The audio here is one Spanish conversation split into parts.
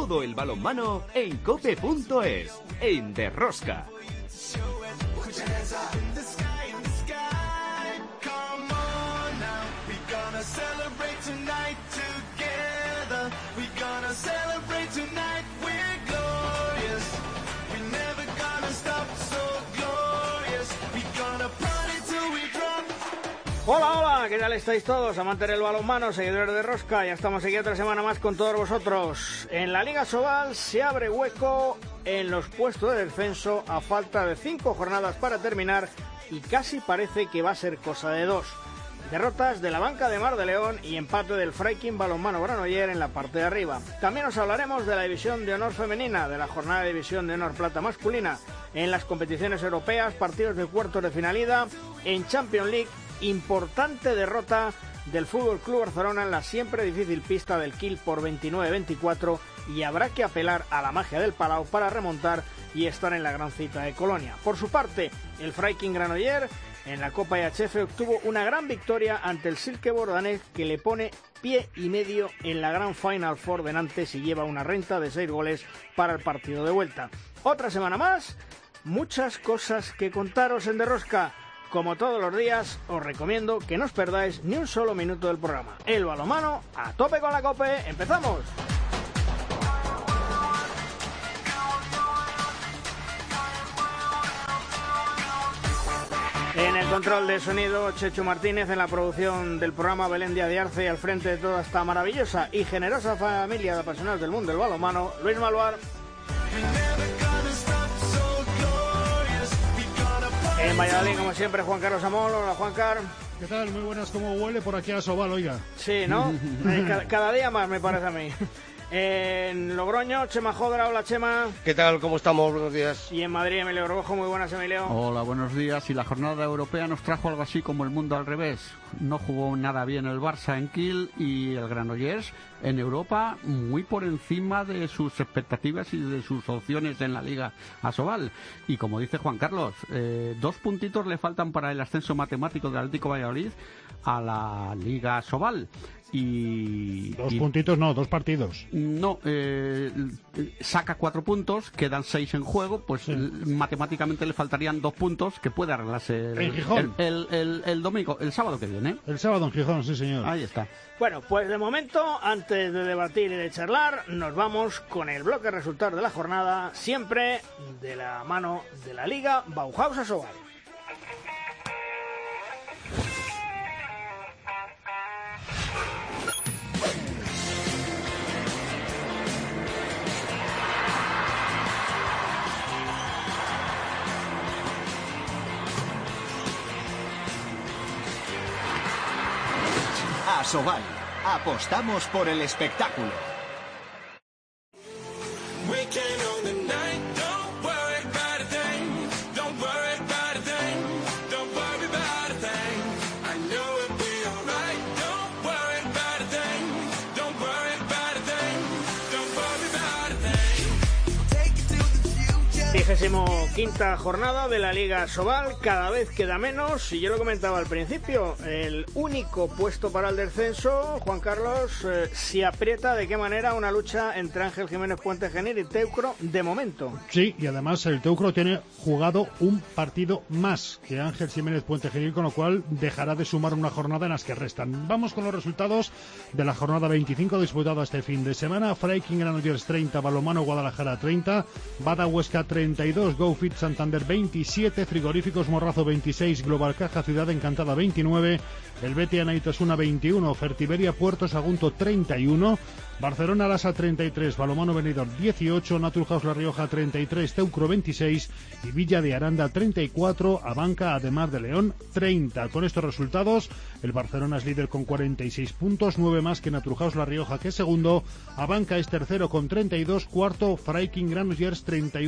Todo el balonmano en cope.es, en Derrosca. Hola, hola, ¿qué tal estáis todos? Amantes del balonmano, seguidores de Rosca, ya estamos aquí otra semana más con todos vosotros. En la Liga Sobal se abre hueco en los puestos de descenso a falta de 5 jornadas para terminar y casi parece que va a ser cosa de 2. Derrotas de la banca de Mar de León y empate del Freiking Balonmano Granollers en la parte de arriba. También os hablaremos de la División de Honor femenina, de la jornada de División de Honor plata masculina, en las competiciones europeas, partidos de cuartos de finalidad, en Champions League. Importante derrota del Fútbol Club Barcelona en la siempre difícil pista del Kiel por 29-24 y habrá que apelar a la magia del Palau para remontar y estar en la gran cita de Colonia. Por su parte, el Freiking Granollers en la Copa IHF obtuvo una gran victoria ante el Silkeborg danés que le pone pie y medio en la gran Final Four de Nantes y lleva una renta de 6 goles para el partido de vuelta. Otra semana más, muchas cosas que contaros en Derrosca. Como todos los días, os recomiendo que no os perdáis ni un solo minuto del programa. El balonmano, a tope con la COPE, ¡empezamos! En el control de sonido, Chechu Martínez, en la producción del programa Belén Díaz de Arce y al frente de toda esta maravillosa y generosa familia de apasionados del mundo del balonmano, Luis Malvar. En Valladolid, como siempre, Juan Carlos Amol. Hola, Juan Carlos. ¿Qué tal? Muy buenas. ¿Cómo huele por aquí a Sobal, oiga? Sí, ¿no? Cada día más, me parece a mí. En Logroño, Chema Jodra. Hola, Chema. ¿Qué tal? ¿Cómo estamos? Buenos días. Y en Madrid, Emilio Rojo. Muy buenas, Emilio. Hola, buenos días. Y la jornada europea nos trajo algo así como el mundo al revés. No jugó nada bien el Barça en Kiel y el Granollers en Europa muy por encima de sus expectativas y de sus opciones en la Liga Asobal. Y como dice Juan Carlos, 2 puntitos le faltan para el ascenso matemático del Atlético Valladolid a la Liga Asobal. Y 2 puntitos no, 2 partidos. No, saca 4 puntos, quedan 6 en juego, pues sí. Matemáticamente le faltarían 2 puntos que puede arreglarse el domingo, el sábado que viene. El sábado en Gijón, sí señor. Ahí está. Bueno, pues de momento, antes de debatir y de charlar, nos vamos con el bloque de resultados de la jornada, siempre de la mano de la Liga Bauhaus Asobal. Asobal, apostamos por el espectáculo. Quinta jornada de la Liga Sobal, cada vez queda menos, y yo lo comentaba al principio, el único puesto para el descenso, Juan Carlos, se aprieta de qué manera una lucha entre Ángel Jiménez Puente Genil y Teucro de momento. Sí, y además el Teucro tiene jugado un partido más que Ángel Jiménez Puente Genil, con lo cual dejará de sumar una jornada en las que restan. Vamos con los resultados de la jornada 25 disputada este fin de semana. Freiking Granollers 30, Balonmano Guadalajara 30, Bada Huesca 32, Go Fit Santander 27, Frigoríficos Morrazo 26, Global Caja Ciudad Encantada 29, el Betia Naitasuna 21, Fertiberia Puerto Sagunto 31, Barcelona Lasa 33, Balonmano Benidorm 18, Naturhaus La Rioja 33, Teucro 26 y Villa de Aranda 34, Abanca además de León 30. Con estos resultados, el Barcelona es líder con 46 puntos, 9 más que Naturhaus La Rioja, que es segundo, Abanca es tercero con 32, cuarto Freiking Granollers 31 puntos.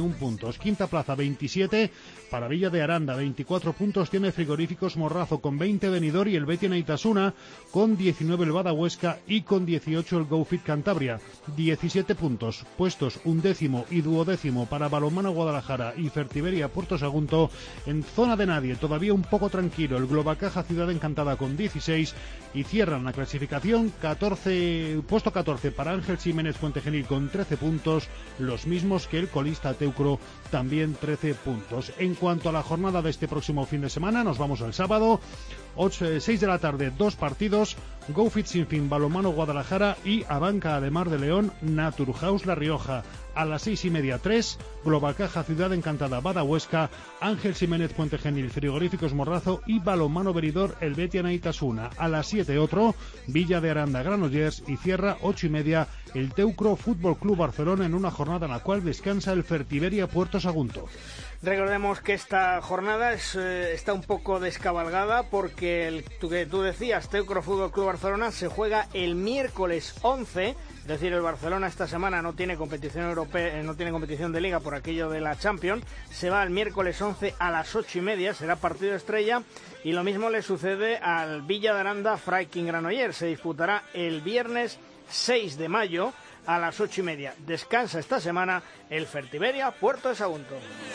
puntos. Quinta plaza, 27 para Villa de Aranda. 24 puntos tiene Frigoríficos Morrazo, con 20 Benidorm y el Betia Naitasuna, con 19 el Bada Huesca y con 18 el GoFit Cantabria. 17 puntos, puestos undécimo y duodécimo para Balonmano Guadalajara y Fertiberia Puerto Sagunto. En zona de nadie, todavía un poco tranquilo, el Globacaja Ciudad Encantada con 16, y cierran la clasificación puesto 14 para Ángel Jiménez Fuentegenil con 13 puntos, los mismos que el colista Teucro, también 13 puntos. En cuanto a la jornada de este próximo fin de semana, nos vamos al sábado. 6 de la tarde, 2 partidos: GoFit Sinfín Balonmano Guadalajara y Abanca Ademar de León Naturhaus La Rioja. A las 6:30, 3, Globacaja Ciudad Encantada Bada Huesca, Ángel Jiménez Fuentegenil Frigoríficos Morrazo y Balonmano Benidorm el Betia Naitasuna. A las 7, otro, Villa de Aranda Granollers, y cierra 8:30 el Teucro Fútbol Club Barcelona, en una jornada en la cual descansa el Fertiberia Puerto Sagunto. Recordemos que esta jornada está un poco descabalgada porque que tú decías, Teucro Fútbol Club Barcelona se juega el miércoles 11, es decir, el Barcelona esta semana no tiene competición europea, no tiene competición de liga por aquello de la Champions. Se va el miércoles 11 a las 8:30, será partido estrella, y lo mismo le sucede al Villa de Aranda Freiking Granollers. Se disputará el viernes 6 de mayo a las 8:30. Descansa esta semana el Fertiberia Puerto de Sagunto.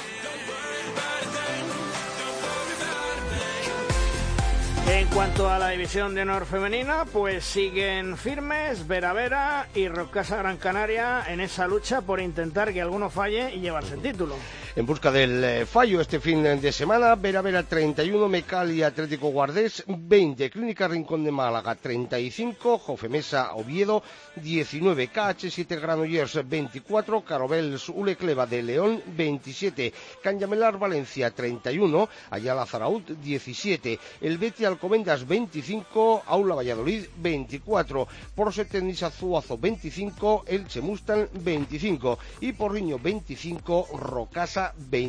En cuanto a la división de honor femenina, pues siguen firmes Vera y Rocasa Gran Canaria en esa lucha por intentar que alguno falle y llevarse el título. En busca del fallo este fin de semana, Vera 31, Mecalia Atlético Guardés 20, Clínica Rincón de Málaga 35, Jofemesa Oviedo 19, KH7 Granollers 24, Carobels Ulecleva de León 27, Canyamelar Valencia 31, Ayala Zaraut 17, el Betia Alcobendas 25, Aula Valladolid 24, Porset Nisa Zuazo 25, Elche Mustang 25 y Porriño 25, Rocasa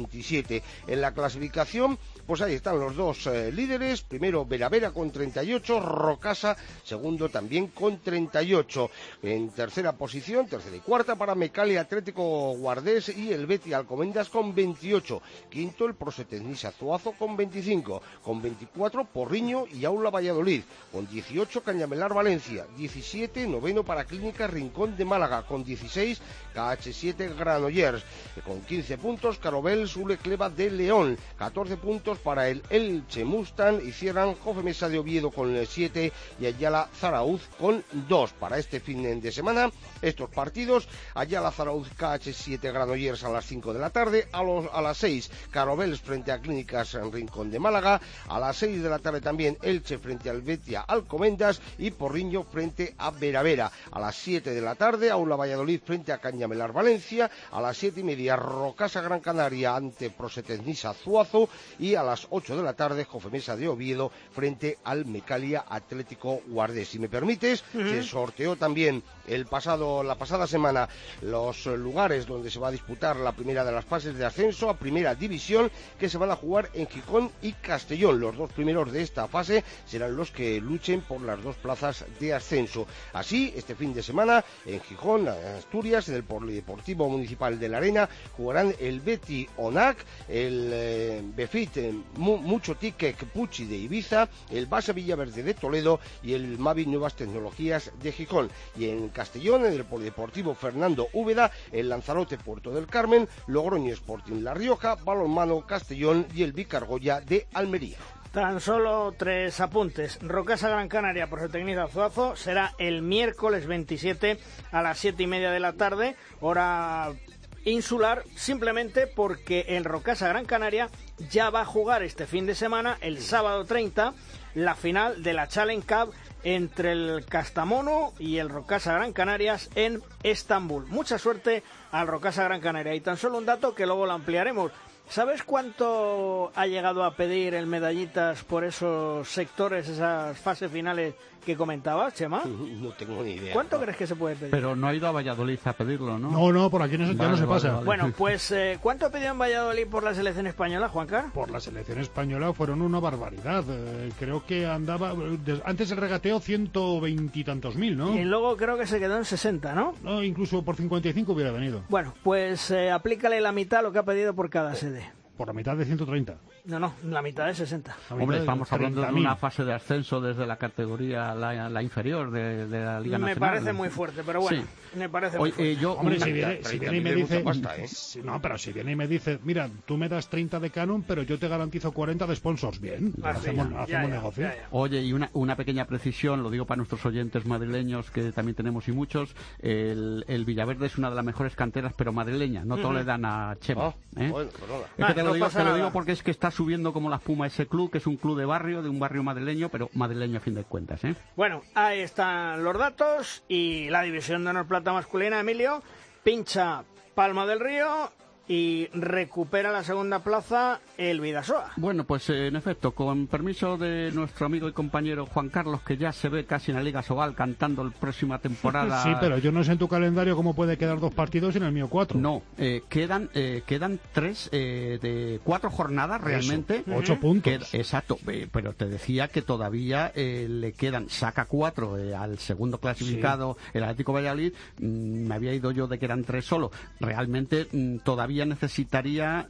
27. En la clasificación, pues ahí están los dos líderes. Primero Vera con 38, Rocasa segundo también con 38. En tercera posición, tercera y cuarta para Mecalia Atlético Guardés y el Betia Alcobendas con 28. Quinto el Prosetecnisa Zuazo con 25. Con 24 Porriño y Aula Valladolid. Con 18 Cañamelar Valencia. 17 noveno para Clínica Rincón de Málaga. Con 16 KH7 Granollers. Con 15 puntos Carobels Ulecleva de León. 14 puntos para el Elche Mustang, y cierran Jofemesa de Oviedo con 7 y Ayala Zarauz con 2. Para este fin de semana, estos partidos: Ayala Zarauz KH7 Granollers a las 5 de la tarde, a las 6 Carobels frente a Clínicas en Rincón de Málaga, a las 6 de la tarde también Elche frente al Betia Alcobendas y Porriño frente a Vera. A las 7 de la tarde Aula Valladolid frente a Cañamelar Valencia, a las 7:30 Rocasa Gran Canaria ante Prosetecnisa Zuazo, y a las 8 de la tarde Jofemesa de Oviedo frente al Mecalia Atlético Guardés. Si me permites, se sorteó también la pasada semana los lugares donde se va a disputar la primera de las fases de ascenso a Primera División, que se van a jugar en Gijón y Castellón. Los dos primeros de esta fase serán los que luchen por las dos plazas de ascenso. Así, este fin de semana en Gijón, Asturias, en el Polideportivo Municipal de la Arena, jugarán el Beti Onac, el Befit Mucho Ticket Pucci de Ibiza, el Basa Villaverde de Toledo y el Mavi Nuevas Tecnologías de Gijón. Y en Castellón, en el Polideportivo Fernando Úbeda, el Lanzarote Puerto del Carmen, Logroño Sporting La Rioja, Balonmano Castellón y el Vicargoya de Almería. Tan solo 3 apuntes. Rocasa Gran Canaria por Prosetecnisa Zuazo será el miércoles 27 a las 7:30 de la tarde, hora insular, simplemente porque el Rocasa Gran Canaria ya va a jugar este fin de semana, el sábado 30, la final de la Challenge Cup entre el Castamono y el Rocasa Gran Canarias en Estambul. Mucha suerte al Rocasa Gran Canaria. Y tan solo un dato que luego lo ampliaremos. ¿Sabes cuánto ha llegado a pedir el Medallitas por esos sectores, esas fases finales que comentabas, Chema? No tengo ni idea. ¿Cuánto crees que se puede pedir? Pero no ha ido a Valladolid a pedirlo, ¿no? No, por aquí ya no se pasa. Bueno, pues ¿cuánto pidió en Valladolid por la selección española, Juancar? Por la selección española fueron una barbaridad. Creo que andaba, antes el regateo 120 y tantos mil, ¿no? Y luego creo que se quedó en 60, ¿no? No, incluso por 55 hubiera venido. Bueno, pues aplícale la mitad lo que ha pedido por cada sede. Por la mitad de 130. No, la mitad de 60. Hombre, estamos hablando de una fase de ascenso desde la categoría, la inferior de la Liga Nacional. Me parece muy fuerte, pero bueno, sí. Me parece muy fuerte. Hombre, si viene y me dice... Pasta, ¿eh? No, pero si viene y me dice, mira, tú me das 30 de canon, pero yo te garantizo 40 de sponsors. Bien, hacemos negocio. Ya. Oye, y una pequeña precisión, lo digo para nuestros oyentes madrileños, que también tenemos y muchos, el Villaverde es una de las mejores canteras, pero madrileña, no todo le dan a Chema. Bueno, pues nada. Es que te lo digo porque es que está subiendo como la espuma ese club, que es un club de un barrio madrileño, pero madrileño a fin de cuentas, ¿eh? Bueno, ahí están los datos y la división de honor plata masculina, Emilio, pincha Palma del Río y recupera la segunda plaza el Vidasoa. Bueno, pues en efecto, con permiso de nuestro amigo y compañero Juan Carlos, que ya se ve casi en la Liga Sobal cantando la próxima temporada. Sí, pero yo no sé en tu calendario cómo puede quedar 2 partidos y en el mío 4. No, quedan 3 de 4 jornadas realmente. 8 puntos. Exacto, pero te decía que todavía le quedan, saca 4 al segundo clasificado, sí. El Atlético Valladolid. Me había ido yo de que eran 3 solo. Realmente todavía necesitaría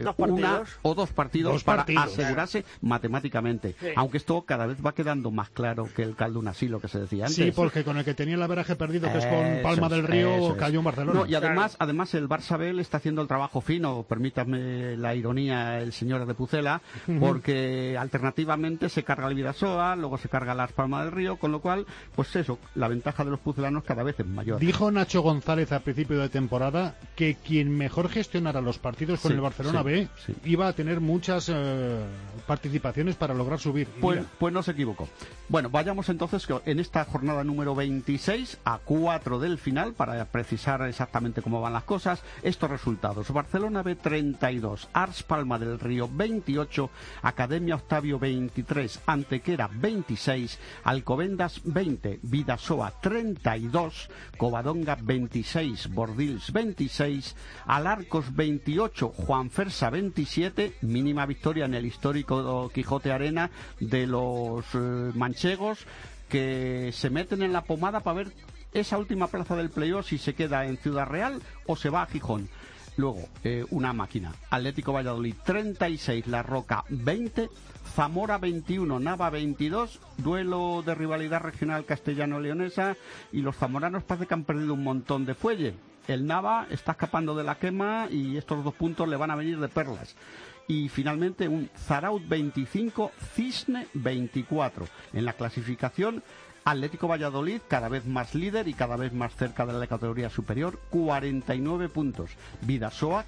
1 o 2 partidos para asegurarse matemáticamente. Sí. Aunque esto cada vez va quedando más claro que el caldo un asilo que se decía antes. Sí, porque con el que tenía el averaje perdido, que es con Palma del Río, cayó en Barcelona. No, y además el Barça B le está haciendo el trabajo fino, permítame la ironía el señor de Pucela, porque alternativamente se carga el Vidasoa, luego se carga las Palma del Río, con lo cual, pues eso, la ventaja de los pucelanos cada vez es mayor. Dijo Nacho González a principio de temporada que quien mejor gestionara los partidos con el Barcelona B iba a tener muchas participaciones para lograr subir. Pues no se equivocó. Bueno, vayamos entonces en esta jornada número 26 a 4 del final para precisar exactamente cómo van las cosas. Estos resultados: Barcelona B 32, Ars Palma del Río 28, Academia Octavio 23, Antequera 26, Alcobendas 20, Vidasoa 32, Covadonga 26, Bordils 26, Alarcos 28, Juanfersa 27, mínima victoria en el histórico Quijote Arena de los manchegos, que se meten en la pomada para ver esa última plaza del playoff, si se queda en Ciudad Real o se va a Gijón. Luego, una máquina, Atlético Valladolid 36, La Roca 20, Zamora 21, Nava 22, duelo de rivalidad regional castellano-leonesa, y los zamoranos parece que han perdido un montón de fuelle. El Nava está escapando de la quema y estos 2 puntos le van a venir de perlas. Y finalmente un Zaraut 25, Cisne 24. En la clasificación, Atlético Valladolid cada vez más líder y cada vez más cerca de la categoría superior, 49 puntos. Vidasoa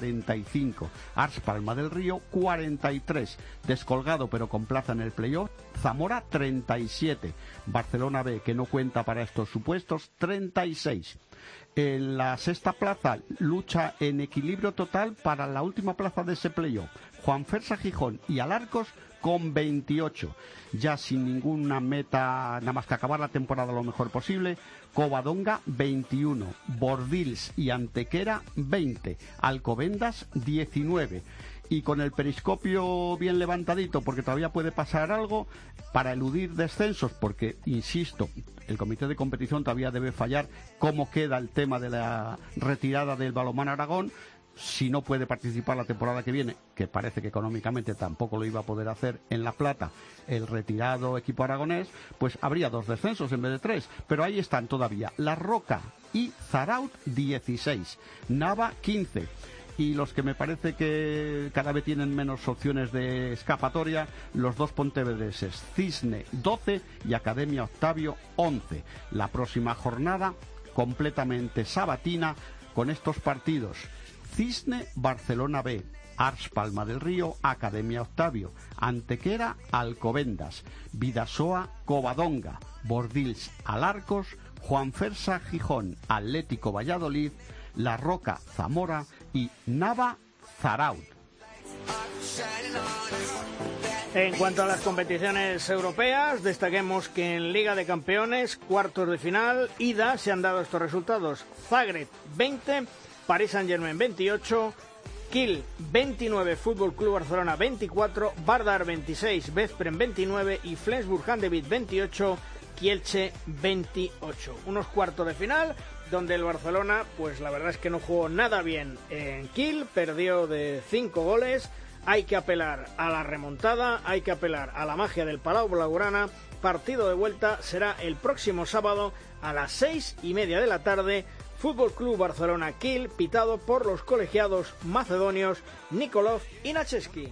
45. Ars Palma del Río 43. Descolgado pero con plaza en el playoff, Zamora 37. Barcelona B, que no cuenta para estos supuestos, 36. En la sexta plaza lucha en equilibrio total para la última plaza de ese playoff, Juanfersa, Gijón y Alarcos con 28. Ya sin ninguna meta, nada más que acabar la temporada lo mejor posible, Covadonga 21, Bordils y Antequera 20, Alcobendas 19. Y con el periscopio bien levantadito, porque todavía puede pasar algo, para eludir descensos, porque, insisto, el comité de competición todavía debe fallar cómo queda el tema de la retirada del Balonmano Aragón, si no puede participar la temporada que viene, que parece que económicamente tampoco lo iba a poder hacer en La Plata, el retirado equipo aragonés, pues habría 2 descensos en vez de 3, pero ahí están todavía La Roca y Zaraut 16, Nava 15. Y los que me parece que cada vez tienen menos opciones de escapatoria, los 2 pontevedreses, Cisne 12 y Academia Octavio 11. La próxima jornada completamente sabatina con estos partidos: Cisne, Barcelona B, Ars Palma del Río, Academia Octavio, Antequera, Alcobendas, Vidasoa, Covadonga, Bordils, Alarcos, Juanfersa, Gijón, Atlético Valladolid, La Roca, Zamora y Nava, Zaraut. En cuanto a las competiciones europeas, destaquemos que en Liga de Campeones, cuartos de final, ida, se han dado estos resultados. Zagreb 20, Paris Saint-Germain 28, Kiel 29, Fútbol Club Barcelona 24, Vardar 26, Veszprém 29 y Flensburg-Handewitt 28, Kielce 28. Unos cuartos de final donde el Barcelona, pues la verdad es que no jugó nada bien en Kiel, perdió de 5 goles. Hay que apelar a la remontada, hay que apelar a la magia del Palau Blaugrana. Partido de vuelta será el próximo sábado a las 6:30 de la tarde. Fútbol Club Barcelona Kiel, pitado por los colegiados macedonios Nikolov y Nacheski.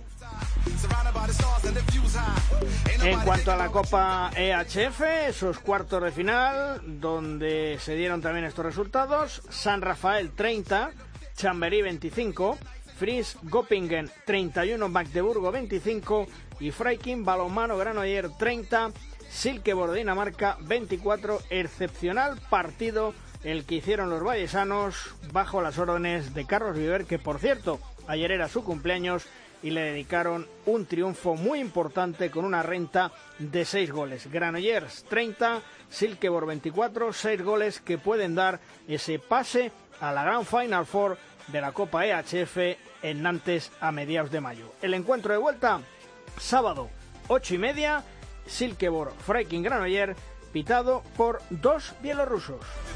En cuanto a la Copa EHF, esos cuartos de final, donde se dieron también estos resultados: San Rafael 30, Chamberí 25, Fries Göppingen 31, Magdeburgo 25 y Freiking Balonmano Granoller 30, Silkeborg Dinamarca 24. Excepcional partido el que hicieron los vallesanos bajo las órdenes de Carlos Viver, que por cierto ayer era su cumpleaños y le dedicaron un triunfo muy importante con una renta de 6 goles. Granollers 30, Silkeborg 24, 6 goles que pueden dar ese pase a la Grand Final Four de la Copa EHF en Nantes a mediados de mayo. El encuentro de vuelta, sábado 8:30, Silkeborg Freiking Granoller, pitado por 2 bielorrusos.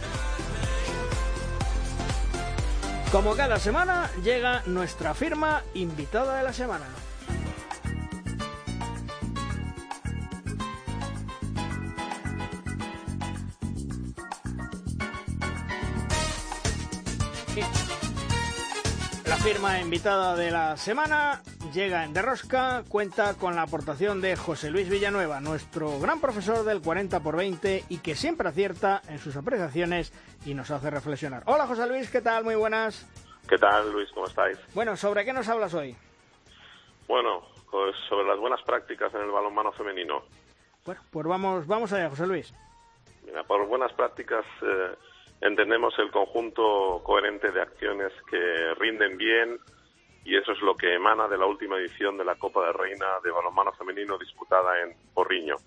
Como cada semana, llega nuestra firma invitada de la semana. La firma invitada de la semana llega en Derrosca, cuenta con la aportación de José Luis Villanueva, nuestro gran profesor del 40x20 y que siempre acierta en sus apreciaciones y nos hace reflexionar. Hola José Luis, ¿qué tal? Muy buenas. ¿Qué tal, Luis? ¿Cómo estáis? Bueno, ¿sobre qué nos hablas hoy? Bueno, pues sobre las buenas prácticas en el balonmano femenino. Bueno, pues vamos allá, José Luis. Mira, por buenas prácticas entendemos el conjunto coherente de acciones que rinden bien, y eso es lo que emana de la última edición de la Copa de Reina de balonmano femenino disputada en Porriño.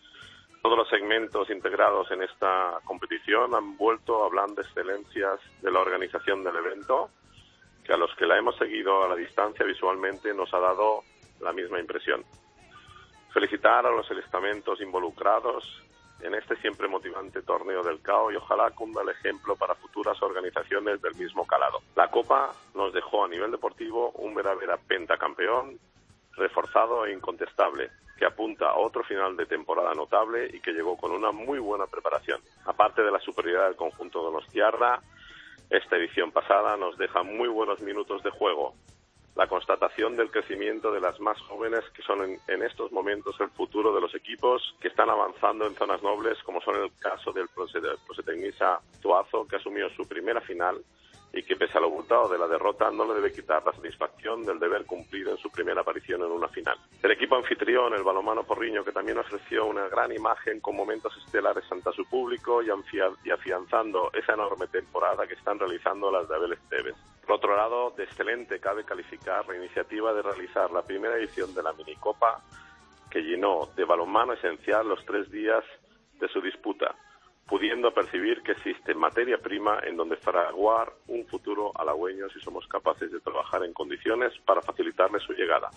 Todos los segmentos integrados en esta competición han vuelto hablando de excelencias de la organización del evento, que a los que la hemos seguido a la distancia visualmente nos ha dado la misma impresión. Felicitar a los estamentos involucrados en este siempre motivante torneo del CAO y ojalá cunda el ejemplo para futuras organizaciones del mismo calado. La Copa nos dejó a nivel deportivo un verdadero pentacampeón, reforzado e incontestable, que apunta a otro final de temporada notable y que llegó con una muy buena preparación. Aparte de la superioridad del conjunto donostiarra, esta edición pasada nos deja muy buenos minutos de juego. La constatación del crecimiento de las más jóvenes, que son en estos momentos el futuro de los equipos que están avanzando en zonas nobles, como son el caso del Prosetecnisa Tuazo, que asumió su primera final y que pese al abultado de la derrota no le debe quitar la satisfacción del deber cumplido en su primera aparición en una final. El equipo anfitrión, el balonmano Porriño, que también ofreció una gran imagen con momentos estelares ante su público y afianzando esa enorme temporada que están realizando las de Abel Esteves. Por otro lado, de excelente cabe calificar la iniciativa de realizar la primera edición de la minicopa, que llenó de balonmano esencial los 3 días de su disputa, pudiendo percibir que existe materia prima en donde fraguar un futuro halagüeño si somos capaces de trabajar en condiciones para facilitarle su llegada.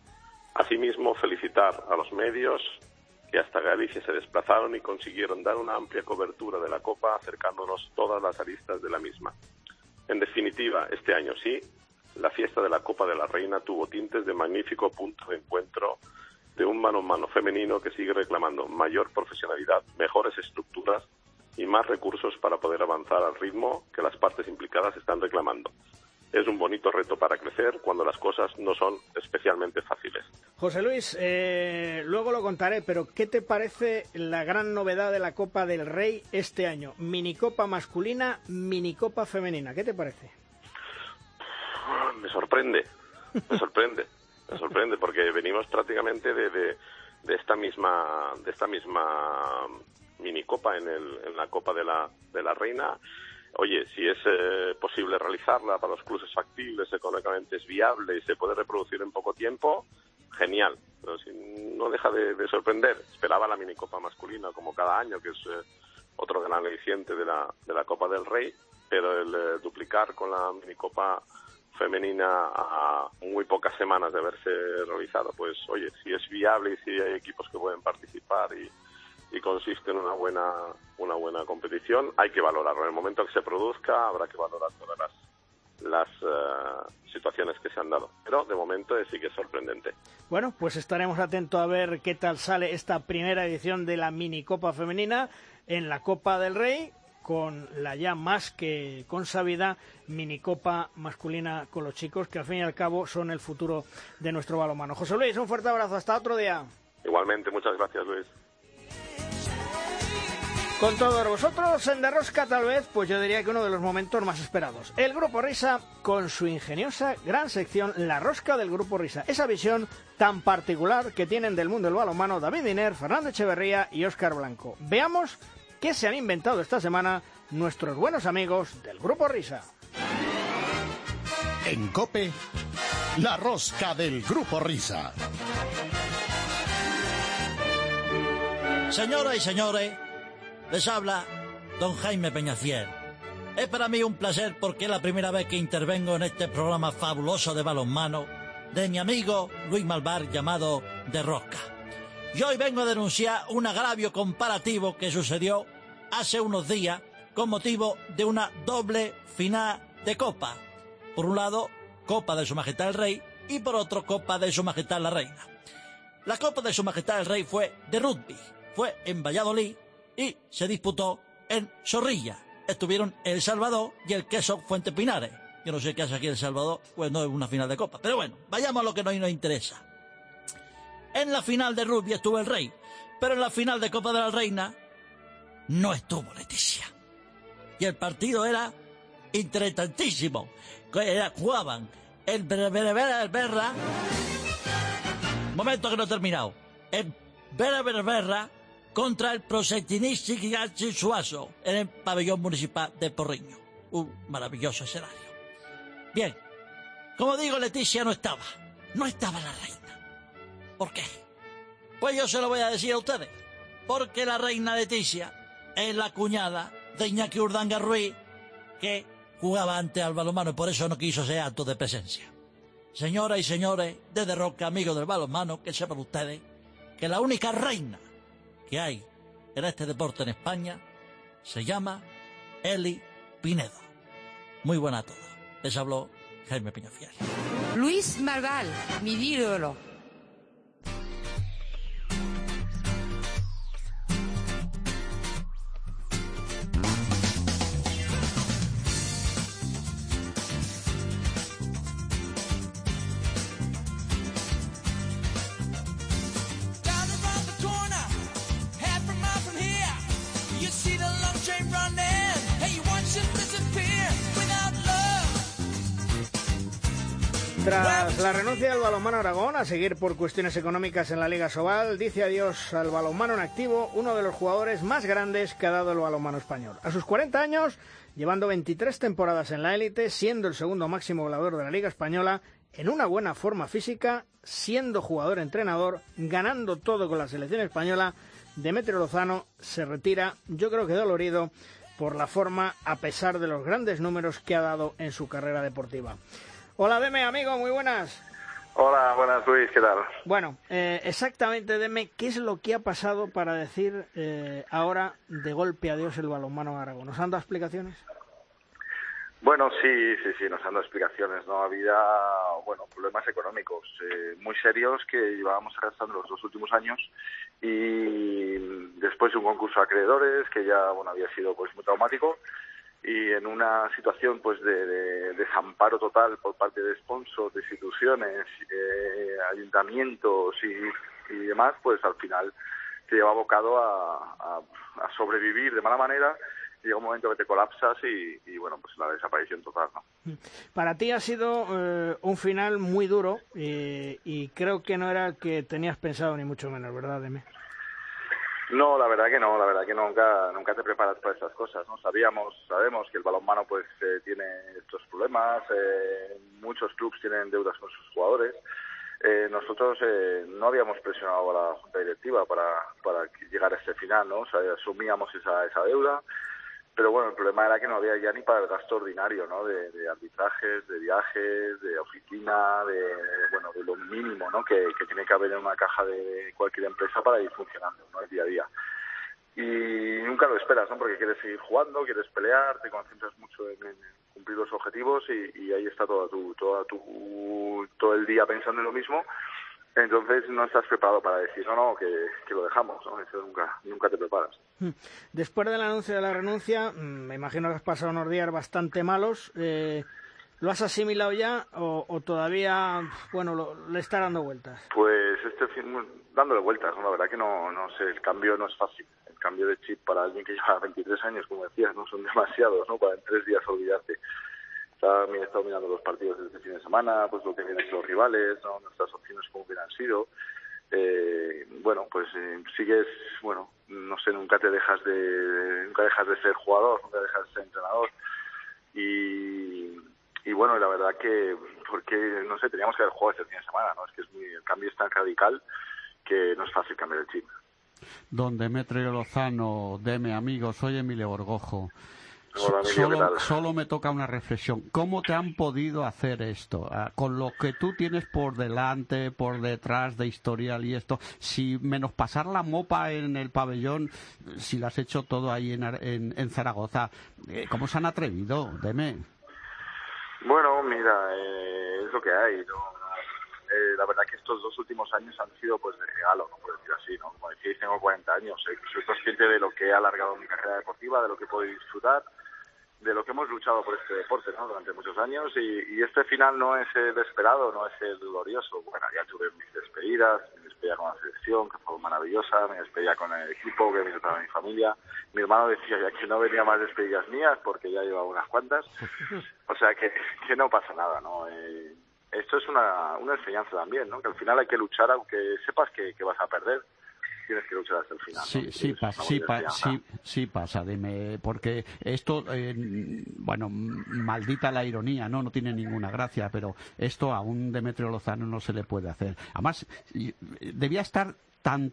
Asimismo, felicitar a los medios que hasta Galicia se desplazaron y consiguieron dar una amplia cobertura de la Copa, acercándonos todas las aristas de la misma. En definitiva, este año sí, la fiesta de la Copa de la Reina tuvo tintes de magnífico punto de encuentro de un mano a mano femenino que sigue reclamando mayor profesionalidad, mejores estructuras y más recursos para poder avanzar al ritmo que las partes implicadas están reclamando. Es un bonito reto para crecer cuando las cosas no son especialmente fáciles. José Luis, luego lo contaré, pero ¿qué te parece la gran novedad de la Copa del Rey este año? Minicopa masculina, minicopa femenina. ¿Qué te parece? Me sorprende porque venimos prácticamente de esta misma minicopa en la Copa de la Reina. oye, si es posible realizarla para los clubes factibles, económicamente es viable y se puede reproducir en poco tiempo, genial. Pero si no deja de sorprender. Esperaba la minicopa masculina como cada año, que es otro gran aliciente de la Copa del Rey, pero el duplicar con la minicopa femenina a muy pocas semanas de haberse realizado, pues oye, si es viable y si hay equipos que pueden participar y consiste en una buena competición, hay que valorarlo. En el momento que se produzca habrá que valorar todas las situaciones que se han dado, pero de momento sí que es sorprendente. Bueno, pues estaremos atentos a ver qué tal sale esta primera edición de la minicopa femenina en la Copa del Rey, con la ya más que consabida minicopa masculina con los chicos, que al fin y al cabo son el futuro de nuestro balonmano. José Luis, un fuerte abrazo, hasta otro día. Igualmente, muchas gracias, Luis. Con todos vosotros, en De Rosca tal vez, pues yo diría que uno de los momentos más esperados. El Grupo Risa, con su ingeniosa gran sección La Rosca del Grupo Risa. Esa visión tan particular que tienen del mundo del balonmano David Diner, Fernando Echeverría y Óscar Blanco. Veamos qué se han inventado esta semana nuestros buenos amigos del Grupo Risa. En COPE, La Rosca del Grupo Risa. Señoras y señores, les habla don Jaime Peñafiel. Es para mí un placer porque es la primera vez que intervengo en este programa fabuloso de balonmano de mi amigo Luis Malvar llamado De Rosca. Y hoy vengo a denunciar un agravio comparativo que sucedió hace unos días con motivo de una doble final de Copa. Por un lado, Copa de Su Majestad el Rey y por otro, Copa de Su Majestad la Reina. La Copa de Su Majestad el Rey fue de rugby, fue en Valladolid y se disputó en Zorrilla. Estuvieron El Salvador y el Queso Fuente Pinares. Yo no sé qué hace aquí El Salvador, pues no es una final de Copa. Pero bueno, vayamos a lo que nos interesa. En la final de rugby estuvo el Rey, pero en la final de Copa de la Reina no estuvo Leticia. Y el partido era interesantísimo. Jugaban el Berra. Momento que no he terminado. El Berra contra el Prosetinici Suazo en el pabellón municipal de Porriño. Un maravilloso escenario. Bien, como digo, Leticia no estaba la reina. ¿Por qué? Pues yo se lo voy a decir a ustedes. Porque la reina Leticia es la cuñada de Iñaki Urdanga Ruiz, que jugaba antes al balonmano y por eso no quiso ser acto de presencia. Señoras y señores, desde Roca, amigos del balonmano, que sepan ustedes que la única reina que hay en este deporte en España se llama Eli Pinedo. Muy buena a todos. Les habló Jaime Peñafiel. Luis Malval, mi ídolo. Tras la renuncia del balonmano Aragón a seguir por cuestiones económicas en la Liga Sobal, dice adiós al balonmano en activo uno de los jugadores más grandes que ha dado el balonmano español. A sus 40 años, llevando 23 temporadas en la élite, siendo el segundo máximo goleador de la Liga Española, en una buena forma física, siendo jugador-entrenador, ganando todo con la selección española, Demetrio Lozano se retira, yo creo que dolorido, por la forma, a pesar de los grandes números que ha dado en su carrera deportiva. Hola, Deme, amigo, muy buenas. Hola, buenas, Luis, ¿qué tal? Bueno, exactamente, Deme, ¿qué es lo que ha pasado para decir ahora de golpe adiós el balonmano en Aragón? ¿Nos han dado explicaciones? Bueno, sí, nos han dado explicaciones, ¿no? Había, problemas económicos muy serios que llevábamos arrastrando los 2 últimos años y después de un concurso de acreedores que ya, había sido pues muy traumático, y en una situación pues de desamparo total por parte de sponsors, de instituciones, ayuntamientos y demás, pues al final te lleva abocado a sobrevivir de mala manera. Llega un momento que te colapsas y pues la desaparición total, ¿no? Para ti ha sido un final muy duro y creo que no era el que tenías pensado ni mucho menos, ¿verdad, Deme? No, la verdad que nunca te preparas para estas cosas, ¿no? Sabemos que el balonmano pues tiene estos problemas, muchos clubes tienen deudas con sus jugadores. Nosotros no habíamos presionado a la junta directiva para llegar a este final, ¿no? O sea, asumíamos esa deuda, pero bueno, el problema era que no había ya ni para el gasto ordinario, ¿no? De arbitrajes, de viajes, de oficina, de lo mínimo, ¿no? Que tiene que haber en una caja de cualquier empresa para ir funcionando, ¿no? El día a día. Y nunca lo esperas, ¿no? Porque quieres seguir jugando, quieres pelear, te concentras mucho en cumplir los objetivos y ahí está todo el día pensando en lo mismo. Entonces no estás preparado para decir que lo dejamos, ¿no? Eso nunca te preparas. Después del anuncio de la renuncia, me imagino que has pasado unos días bastante malos. ¿Lo has asimilado ya o todavía, le está dando vueltas? Pues dándole vueltas, ¿no? La verdad que no sé, el cambio no es fácil. El cambio de chip para alguien que lleva 23 años, como decías, no son demasiados, ¿no? Para en 3 días olvidarte. También he estado mirando los partidos de este fin de semana, pues lo que vienen los rivales, ¿no? Nuestras opciones como hubieran sido. Sigues, no sé, nunca dejas de ser jugador, nunca dejas de ser entrenador. Y la verdad que, porque, no sé, teníamos que haber jugado este fin de semana, ¿no? Es que el cambio es tan radical que no es fácil cambiar el chip. Don Demetrio Lozano, Deme, amigos, soy Emilio Borgojo. Hola, Emilio, solo me toca una reflexión. ¿Cómo te han podido hacer esto? Con lo que tú tienes por delante, por detrás de historial y esto, si menos pasar la mopa en el pabellón, si lo has hecho todo ahí en Zaragoza, ¿cómo se han atrevido? Deme. Bueno, mira, es lo que hay, ¿no? La verdad que estos 2 últimos años han sido pues de regalo, ¿no? Por decir así, ¿no? Como decís, tengo 40 años, soy consciente de lo que he alargado mi carrera deportiva, de lo que puedo disfrutar, de lo que hemos luchado por este deporte, ¿no? Durante muchos años y este final no es el esperado, no es el glorioso. Bueno, ya tuve mis despedidas, mi despedida con la selección, que fue maravillosa, mi despedida con el equipo, que vino toda mi familia. Mi hermano decía ya que no venía más despedidas mías porque ya llevaba unas cuantas. O sea que no pasa nada, ¿no? Esto es una enseñanza también, ¿no? Que al final hay que luchar, aunque sepas que vas a perder, tienes que luchar hasta el final, ¿no? Sí pasa, dime, porque esto, maldita la ironía, no tiene ninguna gracia, pero esto a un Demetrio Lozano no se le puede hacer. Además, debía estar tan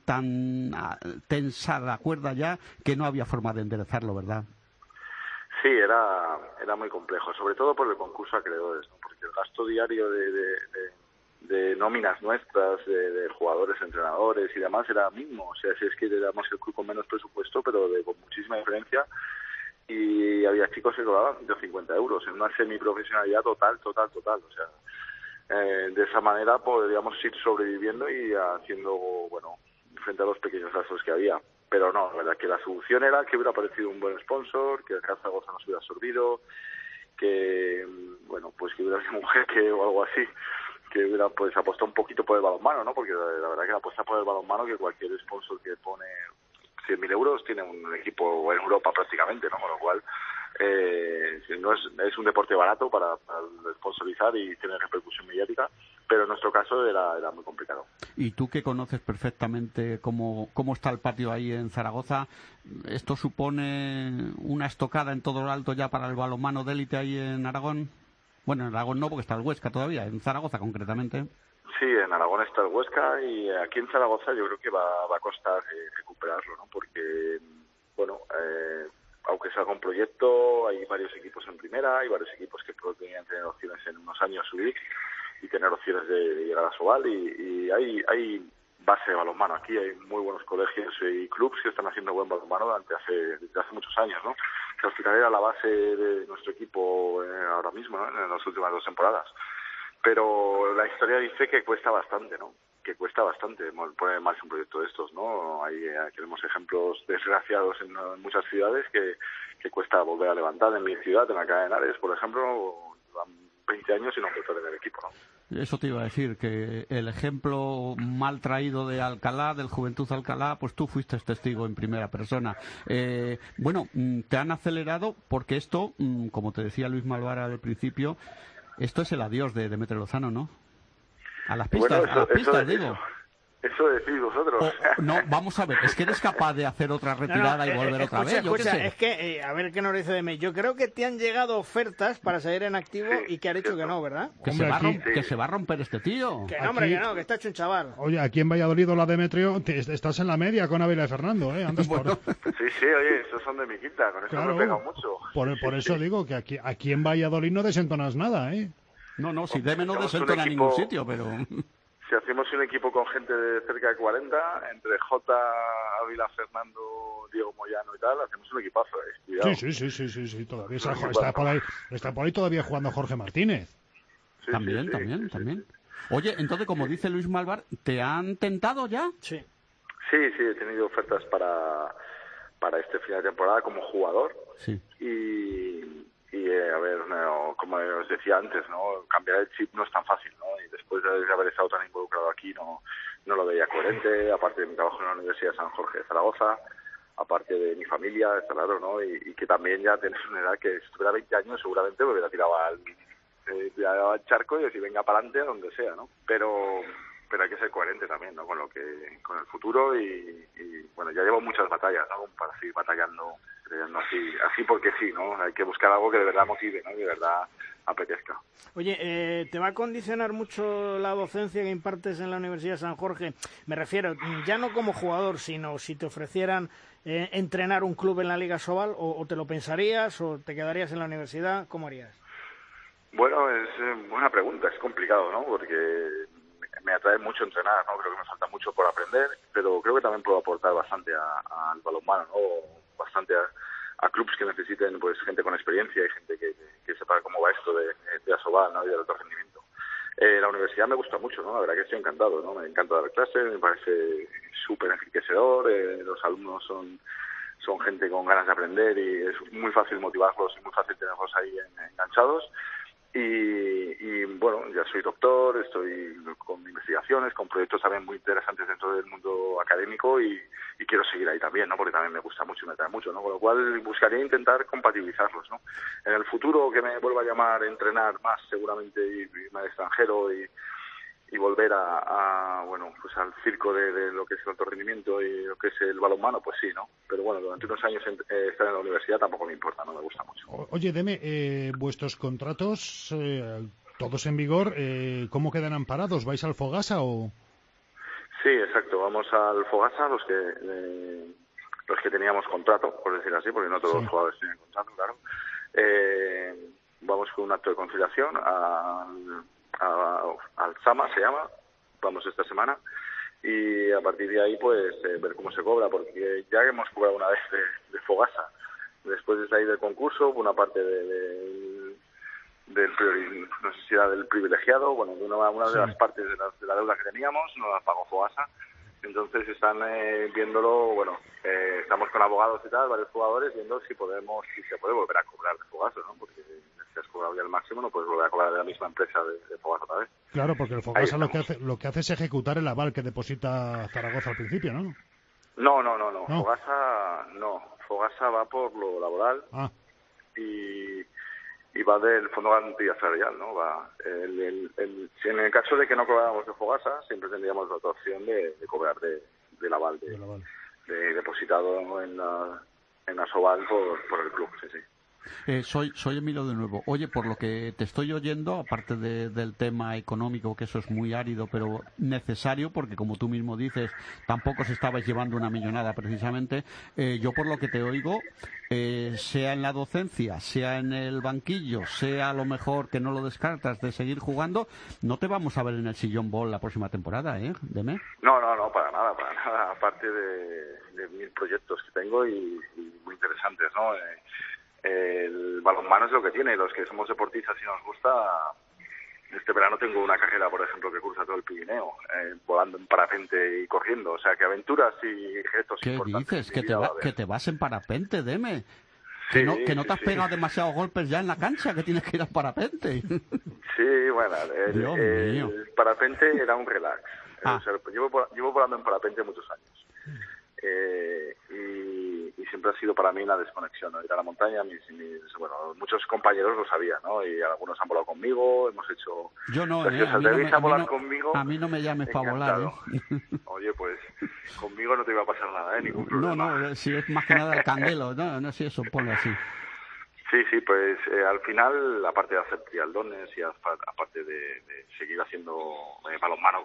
tensada la cuerda ya que no había forma de enderezarlo, ¿verdad? Sí, era muy complejo, sobre todo por el concurso de acreedores, ¿no? Porque el gasto diario de nóminas nuestras, de jugadores, entrenadores y demás era mínimo. O sea, si es que éramos el club con menos presupuesto, pero con muchísima diferencia, y había chicos que cobraban 150 euros en una semiprofesionalidad total. O sea, de esa manera podríamos ir sobreviviendo y haciendo, frente a los pequeños gastos que había. Pero no, la verdad que la solución era que hubiera aparecido un buen sponsor, que el Zaragoza nos hubiera absorbido, que hubiera sido un jeque o algo así, que hubiera apostado un poquito por el balonmano, ¿no? Porque la verdad que la apuesta por el balonmano, que cualquier sponsor que pone 100.000 euros tiene un equipo en Europa prácticamente, ¿no? Con lo cual no es un deporte barato para sponsorizar y tener repercusión mediática, pero en nuestro caso era muy complicado. Y tú, que conoces perfectamente cómo está el patio ahí en Zaragoza, ¿esto supone una estocada en todo lo alto ya para el balonmano de élite ahí en Aragón? Bueno, en Aragón no, porque está el Huesca todavía, en Zaragoza concretamente. Sí, en Aragón está el Huesca y aquí en Zaragoza yo creo que va a costar recuperarlo, ¿no? Porque, aunque salga un proyecto, hay varios equipos en primera, hay varios equipos que podrían tener opciones en unos años subir y tener opciones de llegar a Sobal y hay base de balonmano. Aquí hay muy buenos colegios y clubs que están haciendo buen balonmano desde hace muchos años, ¿no? Que al final era la base de nuestro equipo ahora mismo, ¿no? En las últimas 2 temporadas. Pero la historia dice que cuesta bastante, ¿no? Que cuesta bastante poner en marcha un proyecto de estos, ¿no? Tenemos ejemplos desgraciados en muchas ciudades que cuesta volver a levantar. En mi ciudad, en Alcalá de Henares, por ejemplo, 20 años y no puedo tener equipo, ¿no? Eso te iba a decir, que el ejemplo mal traído de Alcalá, del Juventud Alcalá, pues tú fuiste testigo en primera persona. Te han acelerado porque esto, como te decía Luis Malvar al principio, esto es el adiós de Demetrio Lozano, ¿no? A las pistas, digo. Eso decís vosotros. No, vamos a ver, es que eres capaz de hacer otra retirada y volver otra vez. Escucha, es que, a ver qué nos dice de mí. Yo creo que te han llegado ofertas para salir en activo y que ha dicho que no, ¿verdad? Que se va a romper este tío. Que no, hombre, que no, que está hecho un chaval. Oye, aquí en Valladolid, la Demetrio, estás en la media con Ávila y Fernando, ¿eh? Andas bueno. Sí, oye, esos son de mi quinta, con eso claro, me he pegado mucho. Por eso digo que aquí en Valladolid no desentonas nada, ¿eh? No, si Deme no desentona a ningún sitio, pero... Si hacemos un equipo con gente de cerca de 40, entre Jota, Ávila, Fernando, Diego Moyano y tal, hacemos un equipazo. Sí, todavía está por ahí todavía jugando Jorge Martínez. También. Oye, entonces, como dice Luis Malvar, ¿te han tentado ya? Sí, he tenido ofertas para este final de temporada como jugador. Sí. Y a ver, como os decía antes, ¿no? Cambiar el chip no es tan fácil, ¿no? Y después de haber estado tan involucrado aquí, no lo veía coherente, aparte de mi trabajo en la Universidad de San Jorge de Zaragoza, aparte de mi familia, está claro, ¿no? Y que también ya tienes una edad que si tuviera 20 años seguramente me hubiera tirado al charco y decir, venga para adelante, donde sea, ¿no? Pero hay que ser coherente también, ¿no? Con el futuro y bueno, ya llevo muchas batallas, ¿no? Para seguir batallando así porque sí, ¿no? Hay que buscar algo que de verdad motive, ¿no? Y de verdad apetezca. Oye, ¿te va a condicionar mucho la docencia que impartes en la Universidad de San Jorge? Me refiero, ya no como jugador, sino si te ofrecieran entrenar un club en la Liga Sobal, o te lo pensarías, o te quedarías en la universidad, ¿cómo harías? Bueno, es buena pregunta, es complicado, ¿no? Porque me atrae mucho entrenar, ¿no? Creo que me falta mucho por aprender, pero creo que también puedo aportar bastante al balonmano, ¿no? Bastante a clubs que necesiten pues gente con experiencia y gente que sepa cómo va esto de Asobal, ¿no? Y del alto rendimiento. La universidad me gusta mucho, ¿no? La verdad que estoy encantado, ¿no? Me encanta dar clases, me parece súper enriquecedor, los alumnos son gente con ganas de aprender y es muy fácil motivarlos y muy fácil tenerlos ahí enganchados. Y bueno, ya soy doctor, estoy con investigaciones, con proyectos también muy interesantes dentro del mundo académico y quiero seguir ahí también, ¿no? Porque también me gusta mucho y me atrae mucho, ¿no? Con lo cual buscaría intentar compatibilizarlos, ¿no? En el futuro que me vuelva a llamar a entrenar más seguramente irme al extranjero y volver bueno, pues al circo de lo que es el alto rendimiento y lo que es el balonmano, pues sí, ¿no? Pero bueno, durante unos años estar en la universidad tampoco me importa, no me gusta mucho. Oye, Deme, vuestros contratos, todos en vigor, ¿cómo quedan amparados? ¿Vais al Fogasa o...? Sí, exacto, vamos al Fogasa, los que teníamos contrato, por decir así, porque no todos los jugadores tienen contrato, claro. Vamos con un acto de conciliación al Sama se llama, vamos esta semana y a partir de ahí pues ver cómo se cobra, porque ya hemos cobrado una vez de Fogasa después de salir del concurso, una parte no sé si era del privilegiado, bueno, una de las partes de la deuda que teníamos no la pagó Fogasa, entonces están viéndolo, bueno, estamos con abogados y tal, varios jugadores, viendo si se puede volver a cobrar de Fogasa, ¿no? Porque si has cobrado ya el máximo no puedes volver a cobrar de la misma empresa de Fogasa otra vez. Claro, porque el Fogasa lo que hace es ejecutar el aval que deposita Zaragoza al principio, ¿no? No. Fogasa no. Fogasa va por lo laboral y va del Fondo de Garantía Salarial, ¿no? Si en el caso de que no cobráramos de Fogasa, siempre tendríamos la otra opción de cobrar del aval depositado en Asobal por el club, sí. Soy Emilio de nuevo. Oye, por lo que te estoy oyendo, aparte del tema económico, que eso es muy árido, pero necesario, porque como tú mismo dices, tampoco se estabais llevando una millonada precisamente, yo por lo que te oigo, sea en la docencia, sea en el banquillo, sea a lo mejor que no lo descartas de seguir jugando, no te vamos a ver en el sillón ball la próxima temporada, ¿eh? Deme. No, para nada. Aparte de 1000 proyectos que tengo y muy interesantes, ¿no? El balonmano es lo que tiene, los que somos deportistas y nos gusta. Este verano tengo una carrera, por ejemplo, que cruza todo el Pirineo, volando en parapente y corriendo, o sea que aventuras y retos importantes. ¿Qué dices? Que te vas en parapente, Deme. Que no te has pegado demasiados golpes ya en la cancha, que tienes que ir al parapente. Sí, bueno, el parapente era un relax. O sea, llevo volando en parapente muchos años. Y siempre siempre ha sido para mí una desconexión, ¿no? Ir a la montaña, bueno, muchos compañeros lo sabían, ¿no? Y algunos han volado conmigo, hemos hecho... Yo no, conmigo, a mí no me llames para volar, ¿eh? Oye, pues conmigo no te iba a pasar nada, ningún problema. No, si es más que nada el candelo, no sé eso, ponlo así. Sí, pues al final, aparte de hacer triatlones y aparte de seguir haciendo balonmano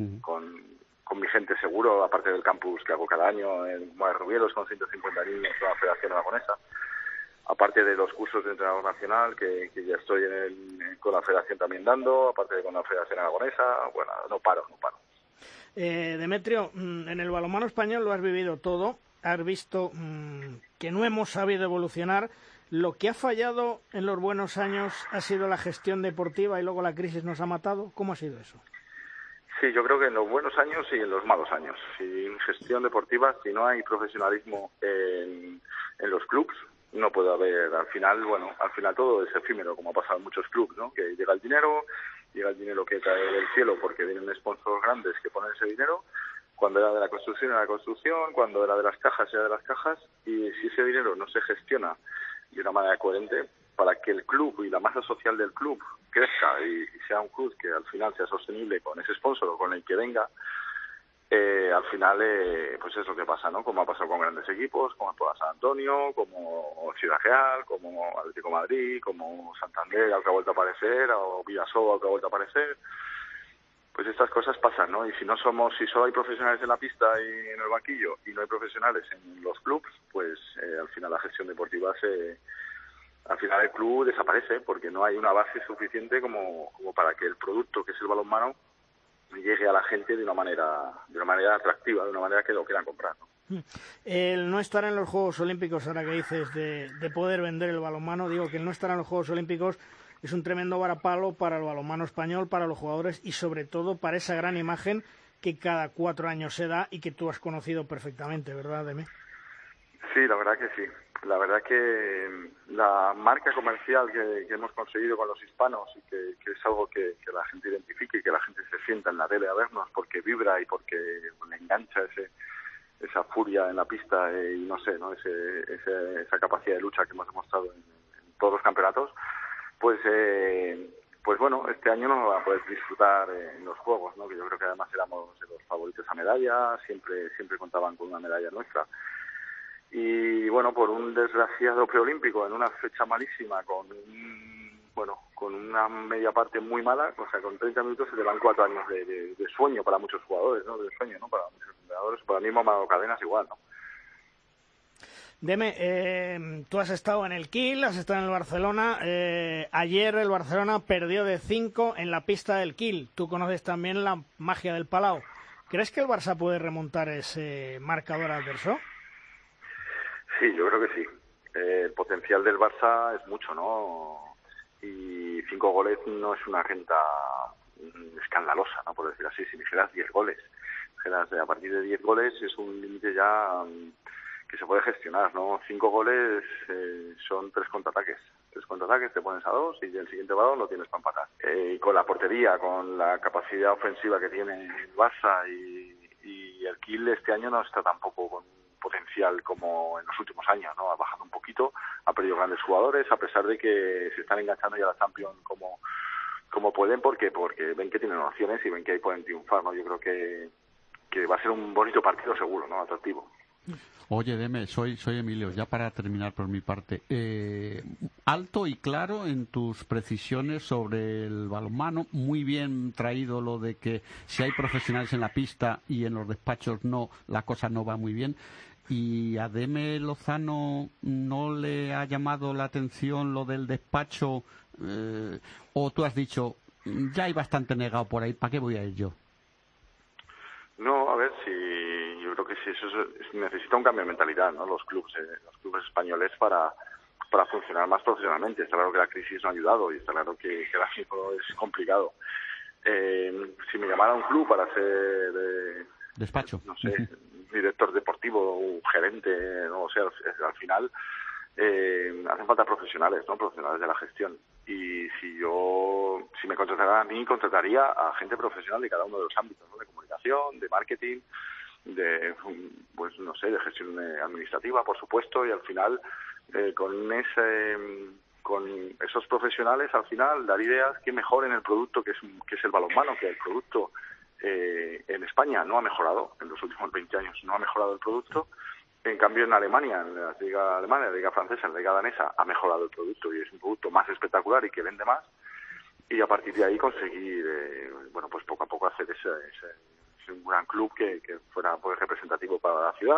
con mi gente seguro, aparte del campus que hago cada año en Rubielos con 150 niños con la Federación Aragonesa, aparte de los cursos de entrenador nacional que ya estoy con la Federación también dando, aparte de con la Federación Aragonesa, bueno, no paro. Demetrio, en el balonmano español lo has vivido todo, has visto que no hemos sabido evolucionar. Lo que ha fallado en los buenos años ha sido la gestión deportiva y luego la crisis nos ha matado. ¿Cómo ha sido eso? Sí, yo creo que en los buenos años y en los malos años. Sin gestión deportiva, si no hay profesionalismo en los clubs, no puede haber. Al final todo es efímero, como ha pasado en muchos clubs, ¿no? Que llega el dinero que cae del cielo porque vienen sponsors grandes que ponen ese dinero. Cuando era de la construcción, era de la construcción. Cuando era de las cajas, era de las cajas. Y si ese dinero no se gestiona de una manera coherente, para que el club y la masa social del club crezca y sea un club que al final sea sostenible con ese sponsor o con el que venga, al final pues es lo que pasa, ¿no? Como ha pasado con grandes equipos, como Puebla San Antonio, como Ciudad Real, como Atlético de Madrid, como Santander, al que ha vuelto a aparecer, o Villasoa, al que ha vuelto a aparecer. Pues estas cosas pasan, ¿no? Y si solo hay profesionales en la pista y en el banquillo y no hay profesionales en los clubs, pues al final la gestión deportiva al final el club desaparece porque no hay una base suficiente como para que el producto que es el balonmano llegue a la gente de una manera atractiva, de una manera que lo quieran comprar, ¿no? El no estar en los Juegos Olímpicos, ahora que dices de poder vender el balonmano, digo que el no estar en los Juegos Olímpicos es un tremendo varapalo para el balonmano español, para los jugadores y sobre todo para esa gran imagen que cada 4 años se da y que tú has conocido perfectamente, ¿verdad, Deme? Sí, la verdad que sí. La verdad que la marca comercial que hemos conseguido con los hispanos y que es algo que la gente identifique y que la gente se sienta en la tele a vernos porque vibra y porque le engancha esa furia en la pista y no sé, ¿no? Esa capacidad de lucha que hemos demostrado en todos los campeonatos, pues bueno, este año no lo va a poder disfrutar en los Juegos, ¿no? Que yo creo que además éramos los favoritos a medalla, siempre contaban con una medalla nuestra. Y bueno, por un desgraciado preolímpico en una fecha malísima, con una media parte muy mala, o sea, con 30 minutos se te van 4 años de sueño para muchos jugadores, ¿no? De sueño, ¿no? Para muchos entrenadores, para el mismo Manolo Cadenas igual, ¿no? Deme, tú has estado en el Kiel, has estado en el Barcelona. Ayer el Barcelona perdió de 5 en la pista del Kiel. Tú conoces también la magia del Palau. ¿Crees que el Barça puede remontar ese marcador adverso? Sí, yo creo que sí. El potencial del Barça es mucho, ¿no? Y 5 goles no es una renta escandalosa, ¿no? Por decir así. Si dijeras 10 goles, a partir de 10 goles es un límite ya que se puede gestionar, ¿no? 5 goles son 3 contraataques. 3 contraataques, te pones a 2 y el siguiente balón lo tienes para empatar. Y con la portería, con la capacidad ofensiva que tiene el Barça y el Kiel este año no está tampoco con potencial como en los últimos años, ¿no? Ha bajado un poquito, ha perdido grandes jugadores, a pesar de que se están enganchando ya a la Champions como pueden, porque ven que tienen opciones y ven que ahí pueden triunfar, ¿no? Yo creo que va a ser un bonito partido seguro, ¿no? Atractivo. Oye, Deme, soy Emilio, ya para terminar por mi parte. Alto y claro en tus precisiones sobre el balonmano, muy bien traído lo de que si hay profesionales en la pista y en los despachos no, la cosa no va muy bien. ¿Y a Deme Lozano no le ha llamado la atención lo del despacho? ¿O tú has dicho, ya hay bastante negado por ahí, ¿para qué voy a ir yo? No, a ver, yo creo que sí, eso necesita un cambio de mentalidad, ¿no? Los clubes españoles para funcionar más profesionalmente. Está claro que la crisis no ha ayudado y está claro que ahora mismo es complicado. Si me llamara un club para ser despacho, no sé, director deportivo, un gerente, no sé, al final hacen falta profesionales, ¿no? Profesionales de la gestión. Y si me contrataran a mí, contrataría a gente profesional de cada uno de los ámbitos, ¿no? De comunicación, de marketing, pues no sé, de gestión administrativa, por supuesto, y al final con esos profesionales al final dar ideas que mejoren el producto que es el balonmano, que el producto en España no ha mejorado en los últimos 20 años, no ha mejorado el producto. En cambio, en Alemania, en la liga alemana, en la liga francesa, en la liga danesa, ha mejorado el producto y es un producto más espectacular y que vende más. Y a partir de ahí conseguir, pues poco a poco hacer ese un gran club que fuera pues representativo para la ciudad,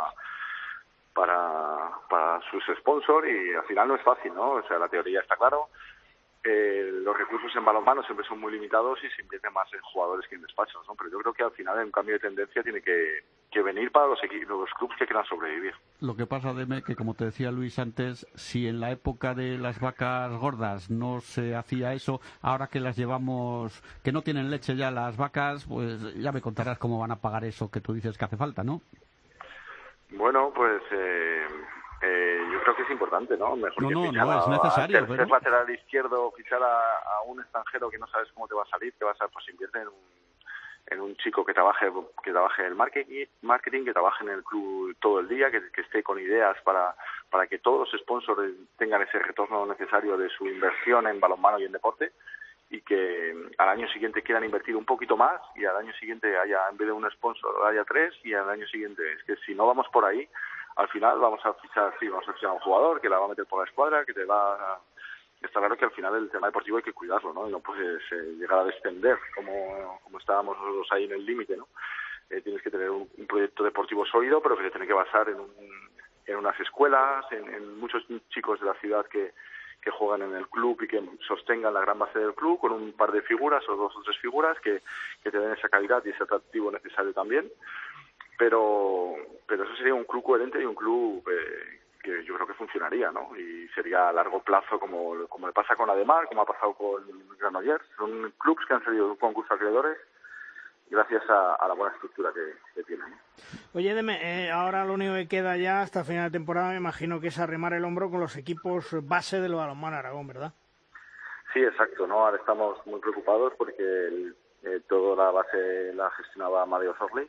para sus sponsors, y al final no es fácil, ¿no? O sea, la teoría está claro. Los recursos en balonmano siempre son muy limitados y se invierte más en jugadores que en despachos, ¿no? Pero yo creo que al final un cambio de tendencia tiene que venir para los clubes que quieran sobrevivir. Lo que pasa, Deme, que como te decía Luis antes, si en la época de las vacas gordas no se hacía eso, ahora que las llevamos, que no tienen leche ya las vacas, pues ya me contarás cómo van a pagar eso que tú dices que hace falta, ¿no? Bueno, pues yo creo que es importante, ¿no? Mejor que fichar es necesario. Ser lateral izquierdo, fichar a un extranjero que no sabes cómo te va a salir, pues invierte en un chico que trabaje en el marketing, que trabaje en el club todo el día, que esté con ideas para que todos los sponsors tengan ese retorno necesario de su inversión en balonmano y en deporte, y que al año siguiente quieran invertir un poquito más y al año siguiente haya, en vez de un sponsor, haya 3, y al año siguiente, es que si no vamos por ahí, al final vamos a fichar a un jugador que la va a meter por la escuadra, que te va... Está claro que al final el tema deportivo hay que cuidarlo, ¿no? Y no puedes llegar a descender como estábamos nosotros ahí en el límite, ¿no? Tienes que tener un proyecto deportivo sólido, pero que se tiene que basar en unas escuelas, en muchos chicos de la ciudad que juegan en el club y que sostengan la gran base del club con un par de figuras o 2 o 3 figuras que te den esa calidad y ese atractivo necesario también. Pero eso sería un club coherente y un club que yo creo que funcionaría, ¿no? Y sería a largo plazo, como le pasa con Ademar, como ha pasado con Granollers. Son clubs que han salido de un concurso de acreedores gracias a la buena estructura que tienen. Oye, Deme, ahora lo único que queda ya hasta final de temporada, me imagino que es arrimar el hombro con los equipos base del balonmano Aragón, ¿verdad? Sí, exacto, ¿no? Ahora estamos muy preocupados porque toda la base la gestionaba Mario Sorley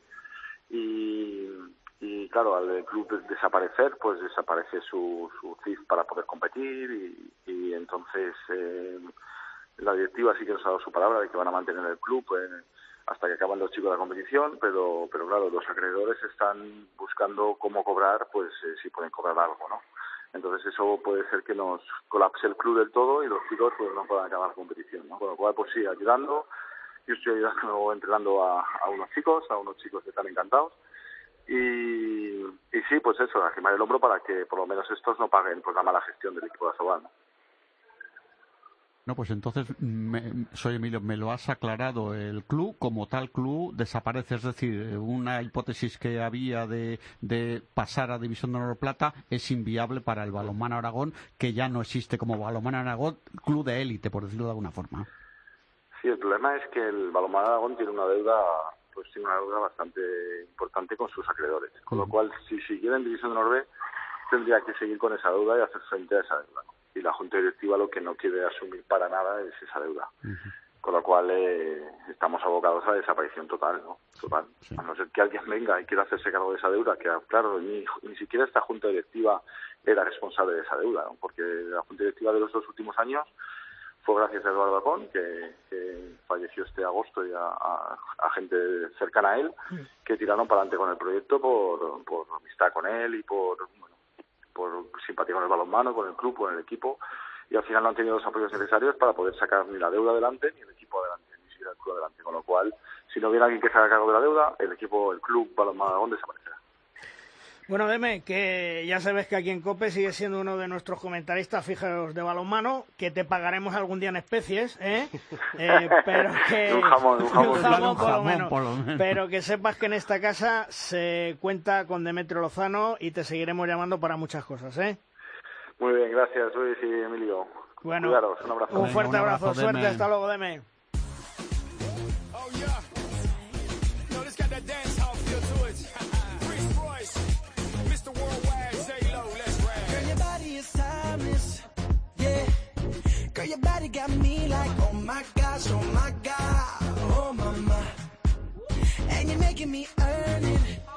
y claro, al club desaparecer, pues desaparece su CIF para poder competir y entonces la directiva sí que nos ha dado su palabra de que van a mantener el club hasta que acaban los chicos de la competición, pero claro, los acreedores están buscando cómo cobrar, pues si pueden cobrar algo, ¿no? Entonces eso puede ser que nos colapse el club del todo y los chicos pues no puedan acabar la competición, ¿no? Con lo cual, pues sí, ayudando. Yo estoy ayudando, entrenando a unos chicos que están encantados. Y sí, pues eso, arrimar el hombro para que por lo menos estos no paguen por la mala gestión del equipo de Asobal, ¿no? No, pues entonces, soy Emilio, me lo has aclarado. El club, como tal club, desaparece. Es decir, una hipótesis que había de pasar a División de Honor Plata es inviable para el balonmano Aragón, que ya no existe como balonmano Aragón, club de élite, por decirlo de alguna forma. Sí, el problema es que el balonmano Aragón tiene una deuda bastante importante con sus acreedores. Con lo cual, si siguiera en División de Honor B, tendría que seguir con esa deuda y hacer frente a esa deuda, ¿no? Y la Junta Directiva lo que no quiere asumir para nada es esa deuda. Con lo cual estamos abocados a desaparición total, ¿no? Total. Sí. A no ser que alguien venga y quiera hacerse cargo de esa deuda, que claro, ni siquiera esta Junta Directiva era responsable de esa deuda, ¿no? Porque la Junta Directiva de los 2 últimos años fue gracias a Eduardo Acón, que falleció este agosto, y a gente cercana a él, que tiraron para adelante con el proyecto por amistad con él y por simpatía con el balonmano, con el club, con el equipo, y al final no han tenido los apoyos necesarios para poder sacar ni la deuda adelante ni el equipo adelante, ni siquiera el club adelante. Con lo cual, si no viene alguien que se haga cargo de la deuda, el club balonmano Aragón desaparecerá. Bueno, Deme, que ya sabes que aquí en COPE sigue siendo uno de nuestros comentaristas fijos de balonmano, que te pagaremos algún día en especies, pero que... un jamón por lo menos. Pero que sepas que en esta casa se cuenta con Demetrio Lozano y te seguiremos llamando para muchas cosas, ¿eh? Muy bien, gracias, Luis y Emilio. Bueno, cuidaros, un abrazo. Un fuerte abrazo, suerte, hasta luego, Deme. Girl, your body got me like, oh my gosh, oh my God, oh mama. And you're making me earn it.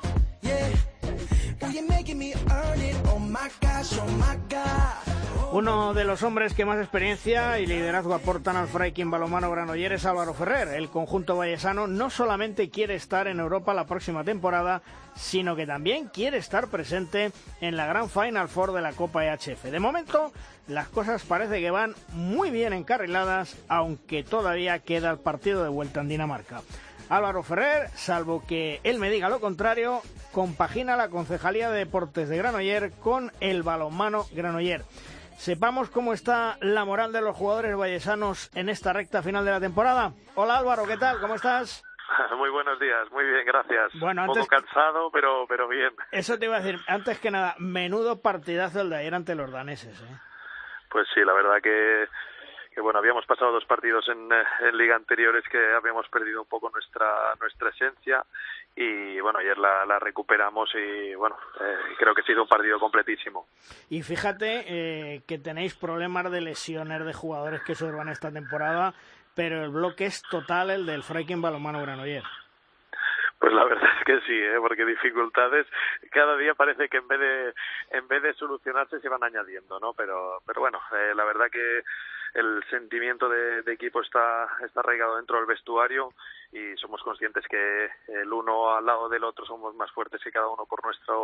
Uno de los hombres que más experiencia y liderazgo aportan al Freiking Balonmano Granollers es Álvaro Ferrer. El conjunto vallesano no solamente quiere estar en Europa la próxima temporada, sino que también quiere estar presente en la gran Final Four de la Copa EHF. De momento, las cosas parece que van muy bien encarriladas, aunque todavía queda el partido de vuelta en Dinamarca. Álvaro Ferrer, salvo que él me diga lo contrario, compagina la Concejalía de Deportes de Granollers con el balonmano Granollers. Sepamos cómo está la moral de los jugadores vallesanos en esta recta final de la temporada. Hola Álvaro, ¿qué tal? ¿Cómo estás? Muy buenos días, muy bien, gracias. Bueno, un poco cansado, pero bien. Eso te iba a decir, antes que nada, menudo partidazo el de ayer ante los daneses, ¿eh? Pues sí, la verdad que bueno, habíamos pasado 2 partidos en liga anteriores que habíamos perdido un poco nuestra esencia y bueno, ayer la recuperamos y bueno, creo que ha sido un partido completísimo. Y fíjate que tenéis problemas de lesiones de jugadores que observan esta temporada, pero el bloque es total el del Freiking Balonmano Granollers. Pues la verdad es que sí, porque dificultades cada día parece que en vez de solucionarse se van añadiendo, ¿no? Pero bueno, la verdad que el sentimiento de equipo está arraigado dentro del vestuario y somos conscientes que el uno al lado del otro somos más fuertes que cada uno por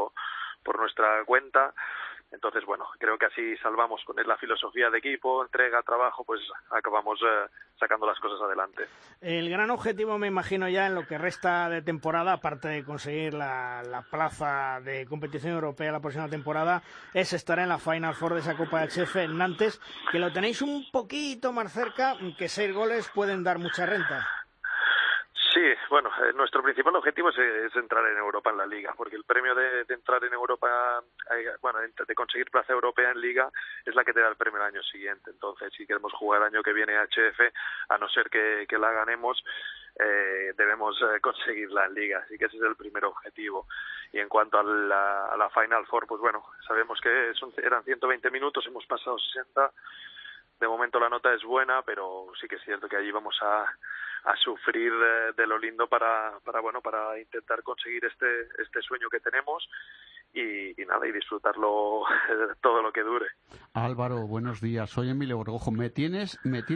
nuestra cuenta. Entonces, bueno, creo que así salvamos con la filosofía de equipo, entrega, trabajo, pues acabamos sacando las cosas adelante. El gran objetivo, me imagino ya en lo que resta de temporada, aparte de conseguir la plaza de competición europea la próxima temporada, es estar en la Final Four de esa Copa EHF en Nantes, que lo tenéis un poquito más cerca, que 6 goles pueden dar mucha renta. Sí, bueno, nuestro principal objetivo es entrar en Europa en la Liga, porque el premio de entrar en Europa, bueno, de conseguir plaza europea en Liga es la que te da el premio el año siguiente. Entonces, si queremos jugar el año que viene a HF, a no ser que la ganemos, debemos conseguirla en Liga. Así que ese es el primer objetivo. Y en cuanto a la Final Four, pues bueno, sabemos que eran 120 minutos, hemos pasado 60. De momento la nota es buena, pero sí que es cierto que allí vamos a sufrir de lo lindo para intentar conseguir este sueño que tenemos y disfrutarlo todo lo que dure. Álvaro, buenos días. Soy Emilio Borgojo. Me tienes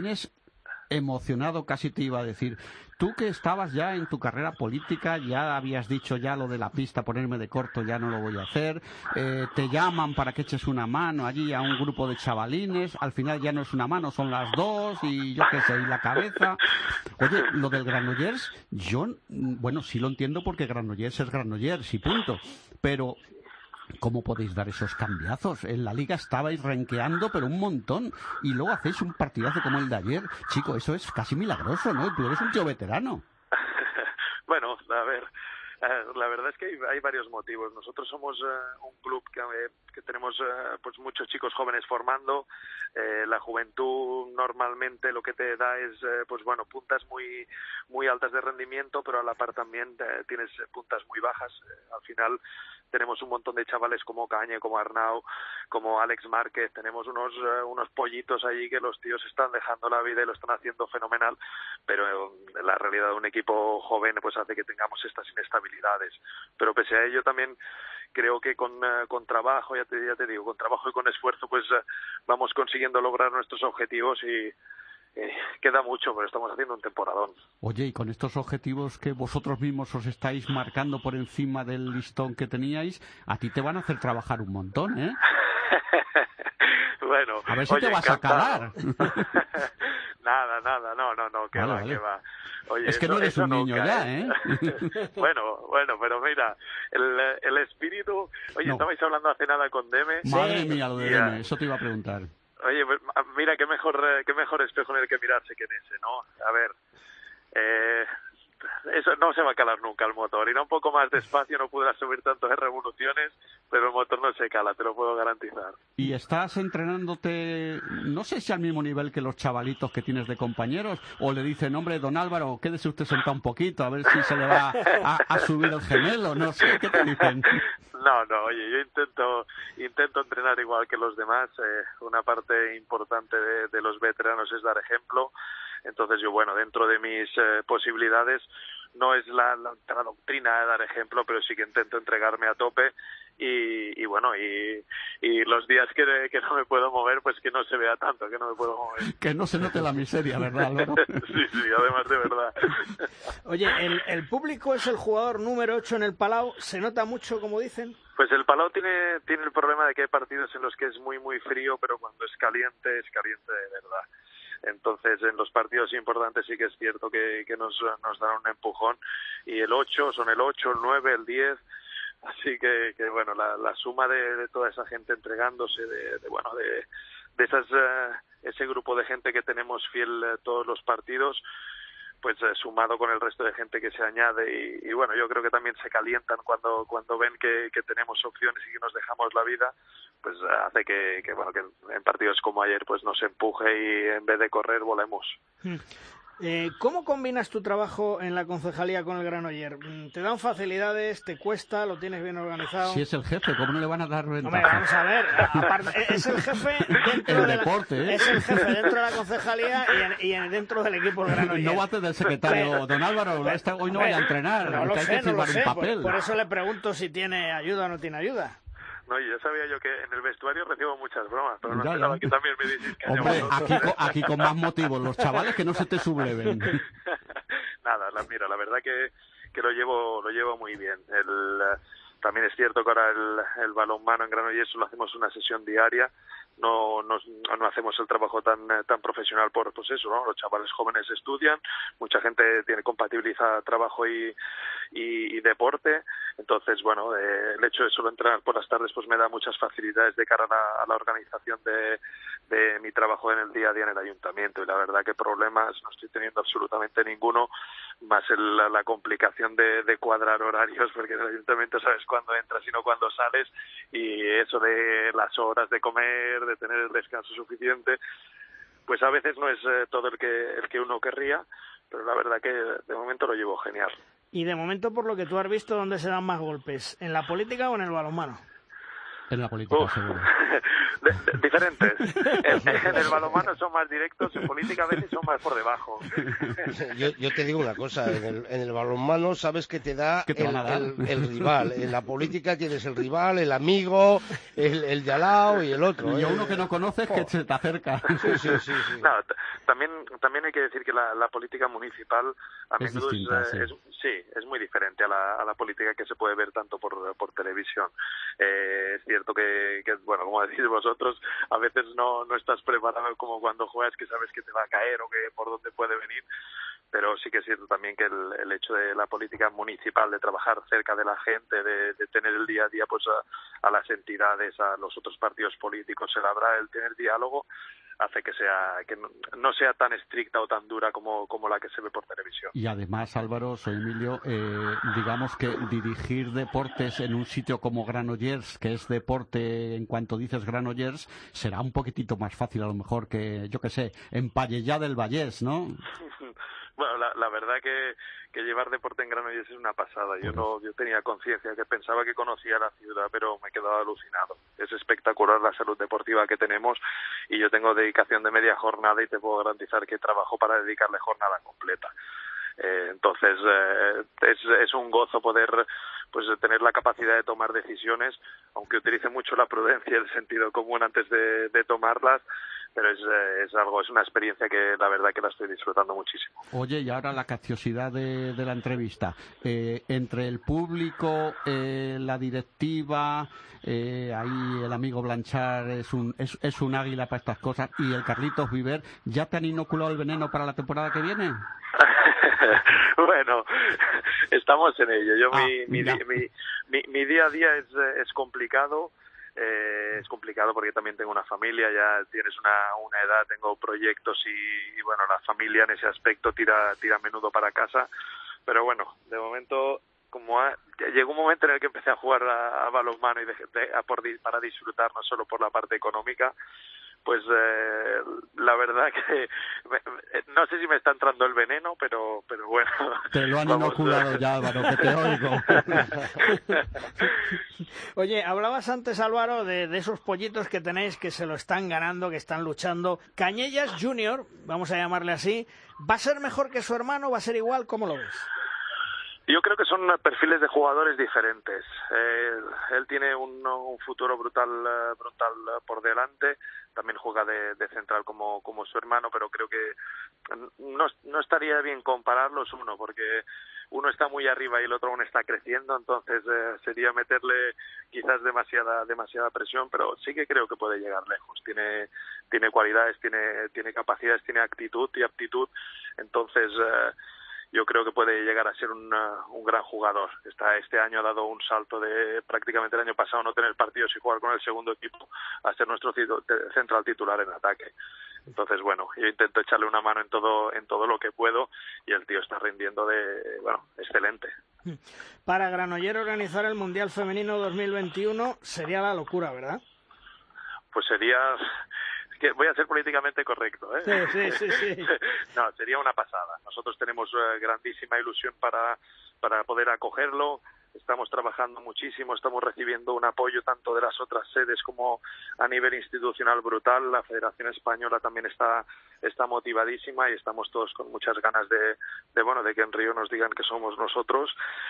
emocionado, casi te iba a decir. Tú que estabas ya en tu carrera política, ya habías dicho ya lo de la pista, ponerme de corto, ya no lo voy a hacer. Te llaman para que eches una mano allí a un grupo de chavalines. Al final ya no es una mano, son las 2 y yo qué sé, y la cabeza. Oye, lo del Granollers, yo, bueno, sí lo entiendo porque Granollers es Granollers y punto. Pero ¿cómo podéis dar esos cambiazos? En la liga estabais renqueando, pero un montón. Y luego hacéis un partidazo como el de ayer. Chico, eso es casi milagroso, ¿no? Tú eres un tío veterano. Bueno, a ver, la verdad es que hay varios motivos. Nosotros somos un club que tenemos pues muchos chicos jóvenes formando. La juventud normalmente lo que te da es pues bueno, puntas muy altas de rendimiento, pero a la par también tienes puntas muy bajas. Al final tenemos un montón de chavales como Cañe, como Arnau, como Alex Márquez. Tenemos unos pollitos allí que los tíos están dejando la vida y lo están haciendo fenomenal, pero la realidad de un equipo joven pues hace que tengamos estas inestabilidades. Pero pese a ello también creo que con trabajo, ya te digo, con trabajo y con esfuerzo pues vamos consiguiendo lograr nuestros objetivos y queda mucho, pero estamos haciendo un temporadón. Oye, y con estos objetivos que vosotros mismos os estáis marcando por encima del listón que teníais, a ti te van a hacer trabajar un montón, ¿eh? Bueno, a ver si te vas encantado. A calar. Nada, no, que vale. Que va. Oye, es que no eres un niño nunca, ya, ¿eh? Bueno, pero mira, el espíritu... Oye, estabais hablando hace nada con Deme. Madre mía, lo de Deme, eso te iba a preguntar. Oye, pues, mira, qué mejor espejo en el que mirarse que en ese, ¿no? A ver, eso no se va a calar nunca el motor. Irá un poco más despacio, no podrá subir tantas revoluciones, pero el motor no se cala, te lo puedo garantizar. ¿Y estás entrenándote, no sé si al mismo nivel que los chavalitos que tienes de compañeros, o le dicen, hombre, don Álvaro, quédese usted sentado un poquito, a ver si se le va a subir el gemelo, no sé, ¿qué te dicen? No, oye, yo intento entrenar igual que los demás. Una parte importante de los veteranos es dar ejemplo. Entonces yo, bueno, dentro de mis posibilidades, no es la doctrina de dar ejemplo, pero sí que intento entregarme a tope y bueno, y los días que no me puedo mover, pues que no se vea tanto, que no me puedo mover. Que no se note la miseria, ¿verdad, Álvaro? Sí, además de verdad. Oye, ¿el público es el jugador número 8 en el Palau? ¿Se nota mucho, como dicen? Pues el Palau tiene el problema de que hay partidos en los que es muy, muy frío, pero cuando es caliente de verdad. Entonces, en los partidos importantes sí que es cierto que nos dan un empujón. Y el 8, son el 8, el 9, el 10... Así que bueno, la suma de toda esa gente entregándose, de ese grupo de gente que tenemos fiel todos los partidos, pues sumado con el resto de gente que se añade y bueno, yo creo que también se calientan cuando ven que tenemos opciones y que nos dejamos la vida, pues hace que en partidos como ayer pues nos empuje y en vez de correr volemos. ¿Cómo combinas tu trabajo en la concejalía con el Granollers? ¿Te dan facilidades? ¿Te cuesta? ¿Lo tienes bien organizado? Si es el jefe, ¿cómo no le van a dar ventaja? Hombre, vamos a ver, aparte, es el jefe dentro es el jefe dentro de la concejalía y dentro del equipo del Granollers. No va a hacer del secretario, don Álvaro, hoy no vaya a entrenar, no lo hay sé, que firmar un papel. Por eso le pregunto si tiene ayuda o no tiene ayuda. No, y ya sabía yo que en el vestuario recibo muchas bromas, pero no esperaba que también me dices que... Hombre, aquí con más motivos, los chavales que no se te subleven. Nada, mira, la verdad que lo llevo muy bien. También es cierto que ahora el balonmano en Granollers lo hacemos una sesión diaria, no hacemos el trabajo tan profesional por pues eso, ¿no? Los chavales jóvenes estudian, mucha gente compatibiliza trabajo y deporte, entonces bueno, el hecho de solo entrenar por las tardes pues me da muchas facilidades de cara a la organización de mi trabajo en el día a día en el ayuntamiento, y la verdad que problemas no estoy teniendo absolutamente ninguno, más la complicación de cuadrar horarios, porque en el ayuntamiento sabes cuándo entras y no cuándo sales, y eso de las horas de comer, de tener el descanso suficiente, pues a veces no es todo el que uno querría, pero la verdad que de momento lo llevo genial. Y de momento, por lo que tú has visto, ¿dónde se dan más golpes? ¿En la política o en el balonmano? En la política, seguro. Diferentes. En el balonmano son más directos, en política a veces son más por debajo. Yo te digo una cosa, en el balonmano sabes que te da el rival, en la política tienes el rival, el amigo, el de al lado y el otro. Y a uno que no conoces que se te acerca. Sí. No, también hay que decir que la política municipal a menudo es muy diferente a la política que se puede ver tanto por televisión. Es cierto que bueno, como decís vosotros, a veces no estás preparado como cuando juegas, que sabes que te va a caer o que por dónde puede venir, pero sí que es cierto también que el hecho de la política municipal, de trabajar cerca de la gente, de tener el día a día pues a las entidades, a los otros partidos políticos, el tener diálogo, hace que no sea tan estricta o tan dura como la que se ve por televisión. Y además, Álvaro, soy Emilio, digamos que dirigir deportes en un sitio como Granollers, que es deporte en cuanto dices Granollers, será un poquitito más fácil a lo mejor que, yo qué sé, en Pallejà del Vallès, ¿no? Bueno, la verdad que llevar deporte en Granollers es una pasada. Yo tenía conciencia, que pensaba que conocía la ciudad, pero me he quedado alucinado. Es espectacular la salud deportiva que tenemos, y yo tengo dedicación de media jornada y te puedo garantizar que trabajo para dedicarle jornada completa. Entonces es un gozo poder pues tener la capacidad de tomar decisiones, aunque utilice mucho la prudencia y el sentido común antes de tomarlas, pero es una experiencia que la verdad que la estoy disfrutando muchísimo. Oye, y ahora la capciosidad de la entrevista. Entre el público, la directiva, ahí el amigo Blanchard es un águila para estas cosas, y el Carlitos Viver, ¿ya te han inoculado el veneno para la temporada que viene? Bueno, estamos en ello. Mi día a día es complicado. Es complicado porque también tengo una familia, ya tienes una edad, tengo proyectos y bueno, la familia en ese aspecto tira a menudo para casa, pero bueno, de momento llegó un momento en el que empecé a jugar a balonmano y para disfrutar, no solo por la parte económica, pues la verdad que no sé si me está entrando el veneno, pero bueno. Te lo han inoculado ya, Álvaro, que te oigo. Oye, hablabas antes, Álvaro, de esos pollitos que tenéis que se lo están ganando, que están luchando. Cañellas Junior, vamos a llamarle así, ¿va a ser mejor que su hermano? ¿Va a ser igual? ¿Cómo lo ves? Yo creo que son perfiles de jugadores diferentes. Él tiene un futuro brutal por delante. También juega de central como su hermano, pero creo que no estaría bien compararlos porque uno está muy arriba y el otro aún está creciendo, entonces sería meterle quizás demasiada presión, pero sí que creo que puede llegar lejos. Tiene cualidades, tiene capacidades, tiene actitud y aptitud, entonces yo creo que puede llegar a ser un gran jugador. Este año ha dado un salto de prácticamente el año pasado no tener partidos y jugar con el segundo equipo a ser nuestro central titular en ataque. Entonces, bueno, yo intento echarle una mano en todo lo que puedo y el tío está rindiendo excelente. Para Granollers organizar el Mundial Femenino 2021 sería la locura, ¿verdad? Pues sería... que voy a ser políticamente correcto, ¿eh? Sí. No, sería una pasada. Nosotros tenemos grandísima ilusión para poder acogerlo. Estamos trabajando muchísimo, estamos recibiendo un apoyo tanto de las otras sedes como a nivel institucional brutal. La Federación Española también está motivadísima y estamos todos con muchas ganas de que en Río nos digan que somos nosotros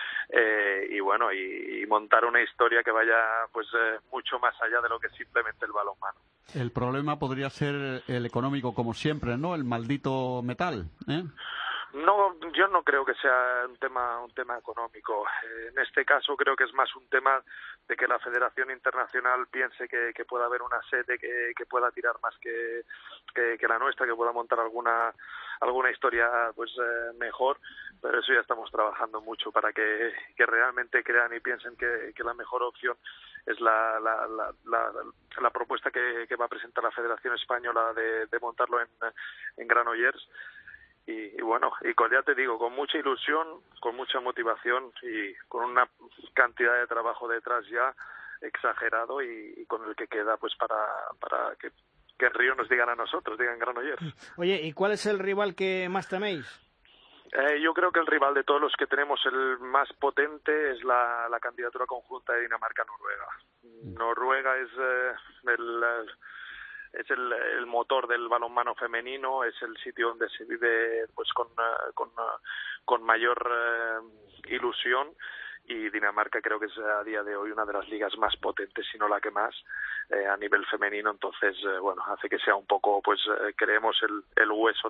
y montar una historia que vaya mucho más allá de lo que es simplemente el balonmano. El problema podría ser el económico, como siempre, ¿no? El maldito metal, ¿eh? No, yo no creo que sea un tema económico. En este caso creo que es más un tema de que la Federación Internacional piense que pueda haber una sede que pueda tirar más que la nuestra, que pueda montar alguna historia mejor, pero eso ya estamos trabajando mucho para que realmente crean y piensen que la mejor opción es la propuesta que va a presentar la Federación Española de montarlo en Granollers. Y bueno, ya te digo, con mucha ilusión, con mucha motivación y con una cantidad de trabajo detrás ya exagerado y con el que queda para que en Río nos digan a nosotros, digan Granollers. Oye, ¿y cuál es el rival que más teméis? Yo creo que el rival de todos los que tenemos, el más potente, es la candidatura conjunta de Dinamarca-Noruega. Noruega es el motor del balonmano femenino, es el sitio donde se vive con mayor ilusión, y Dinamarca creo que es a día de hoy una de las ligas más potentes, si no la que más, a nivel femenino. Entonces hace que sea un poco creemos el hueso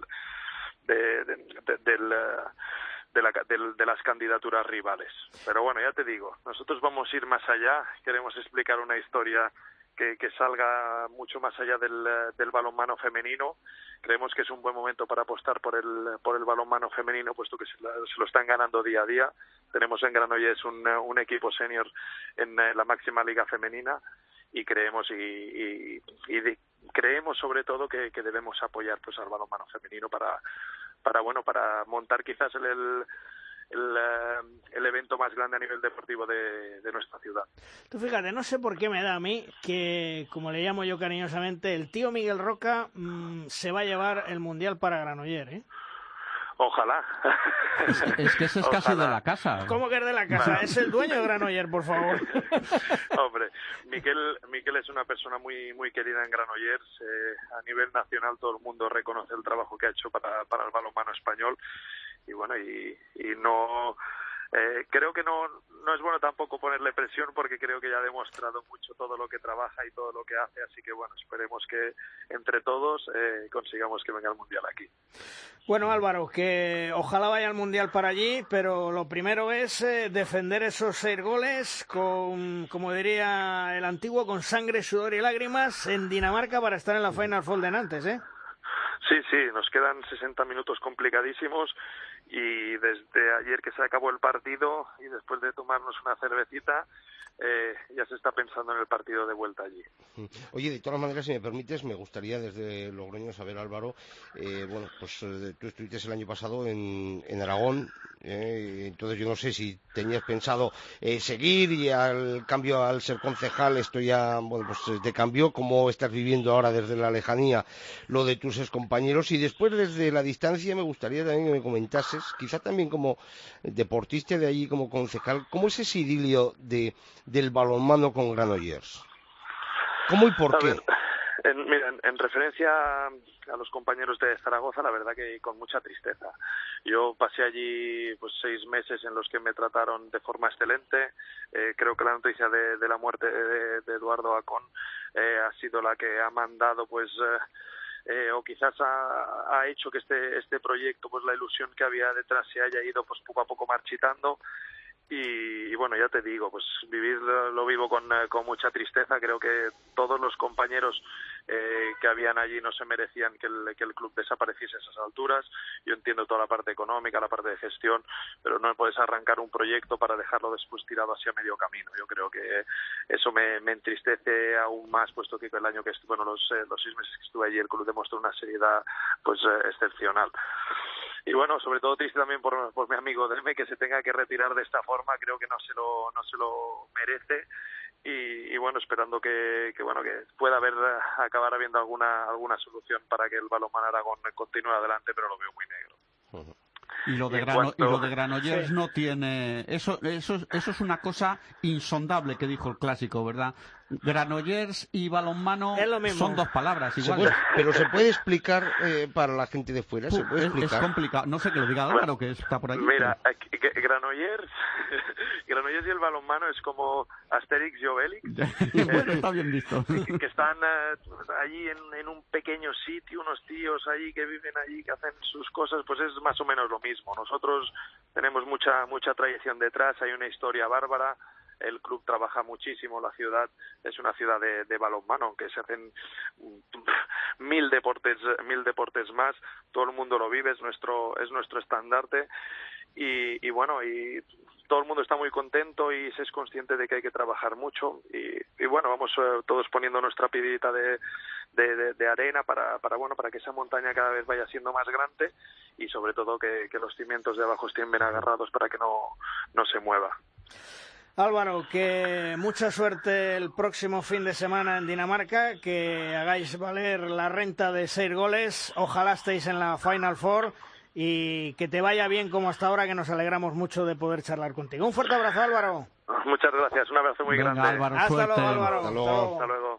de las candidaturas rivales. Pero bueno, ya te digo, nosotros vamos a ir más allá, queremos explicar una historia que salga mucho más allá del balonmano femenino. Creemos que es un buen momento para apostar por el balonmano femenino, puesto que se lo están ganando día a día. Tenemos en Granollers un equipo senior en la máxima liga femenina y creemos creemos sobre todo que debemos apoyar al balonmano femenino para montar quizás el evento más grande a nivel deportivo de nuestra ciudad. Tú fíjate, no sé por qué me da a mí que, como le llamo yo cariñosamente, el tío Miguel Roca se va a llevar el Mundial para Granollers, ¿eh? Ojalá. Es que ese es casi de la casa. ¿Cómo que es de la casa? Es el dueño de Granollers, por favor. Hombre, Miquel es una persona muy muy querida en Granollers. A nivel nacional todo el mundo reconoce el trabajo que ha hecho para el balonmano español. Y bueno, y no creo que no es bueno tampoco ponerle presión, porque creo que ya ha demostrado mucho todo lo que trabaja y todo lo que hace, así que bueno, esperemos que entre todos consigamos que venga el Mundial aquí. Bueno, Álvaro, que ojalá vaya al Mundial para allí, pero lo primero es defender esos 6 goles con, como diría el antiguo, con sangre, sudor y lágrimas en Dinamarca para estar en la Final Four de Nantes, ¿eh? Sí, nos quedan 60 minutos complicadísimos, y desde ayer que se acabó el partido y después de tomarnos una cervecita, ya se está pensando en el partido de vuelta allí. Oye, de todas maneras, si me permites, me gustaría desde Logroño saber, Álvaro, tú estuviste el año pasado en Aragón, entonces yo no sé si tenías pensado seguir, y al cambio, al ser concejal, esto ya, te cambió. ¿Cómo estás viviendo ahora desde la lejanía lo de tus excompañeros? Y después, desde la distancia, me gustaría también que me comentases, quizá también como deportista de allí, como concejal, ¿cómo es ese idilio del balonmano con Granollers? ¿Cómo y por qué? En referencia a los compañeros de Zaragoza, la verdad que con mucha tristeza. Yo pasé allí pues 6 meses en los que me trataron de forma excelente. Creo que la noticia de la muerte de Eduardo Acón ha sido la que ha mandado pues o quizás ha hecho que este proyecto, pues la ilusión que había detrás se haya ido pues poco a poco marchitando. Y bueno, ya te digo, pues lo vivo con mucha tristeza. Creo que todos los compañeros que habían allí no se merecían que el club desapareciese a esas alturas. Yo entiendo toda la parte económica, la parte de gestión, pero no puedes arrancar un proyecto para dejarlo después tirado hacia medio camino. Yo creo que eso me entristece aún más, puesto que el año que estuve, los 6 meses que estuve allí, el club demostró una seriedad pues excepcional. Y bueno, sobre todo triste también por mi amigo Deme, que se tenga que retirar de esta forma. Creo que no se lo merece. Y bueno, esperando que pueda acabar habiendo alguna solución para que el balonmano Aragón continúe adelante, pero lo veo muy negro. Y lo de Granollers no tiene... Eso es una cosa insondable que dijo el clásico, ¿verdad? Granollers y balonmano son 2 palabras iguales. Pero se puede explicar para la gente de fuera, se puede explicar. Es complicado, no sé que lo diga Álvaro, que está por ahí. Mira, Granollers y el balonmano es como Asterix y Obelix. Bueno, está bien visto. Que están allí en un pequeño sitio, unos tíos allí que viven allí, que hacen sus cosas, pues es más o menos lo mismo. Nosotros tenemos mucha tradición detrás, hay una historia bárbara. El club trabaja muchísimo, la ciudad es una ciudad de balonmano, aunque se hacen 1000 deportes más, todo el mundo lo vive, es nuestro estandarte y bueno, y todo el mundo está muy contento y se es consciente de que hay que trabajar mucho y bueno, vamos todos poniendo nuestra piedrita de arena para que esa montaña cada vez vaya siendo más grande y sobre todo que los cimientos de abajo estén bien agarrados para que no se mueva. Álvaro, que mucha suerte el próximo fin de semana en Dinamarca, que hagáis valer la renta de 6 goles, ojalá estéis en la Final Four y que te vaya bien como hasta ahora, que nos alegramos mucho de poder charlar contigo. Un fuerte abrazo, Álvaro. Muchas gracias, un abrazo muy grande. Álvaro, hasta luego, Álvaro. Hasta luego. Hasta luego.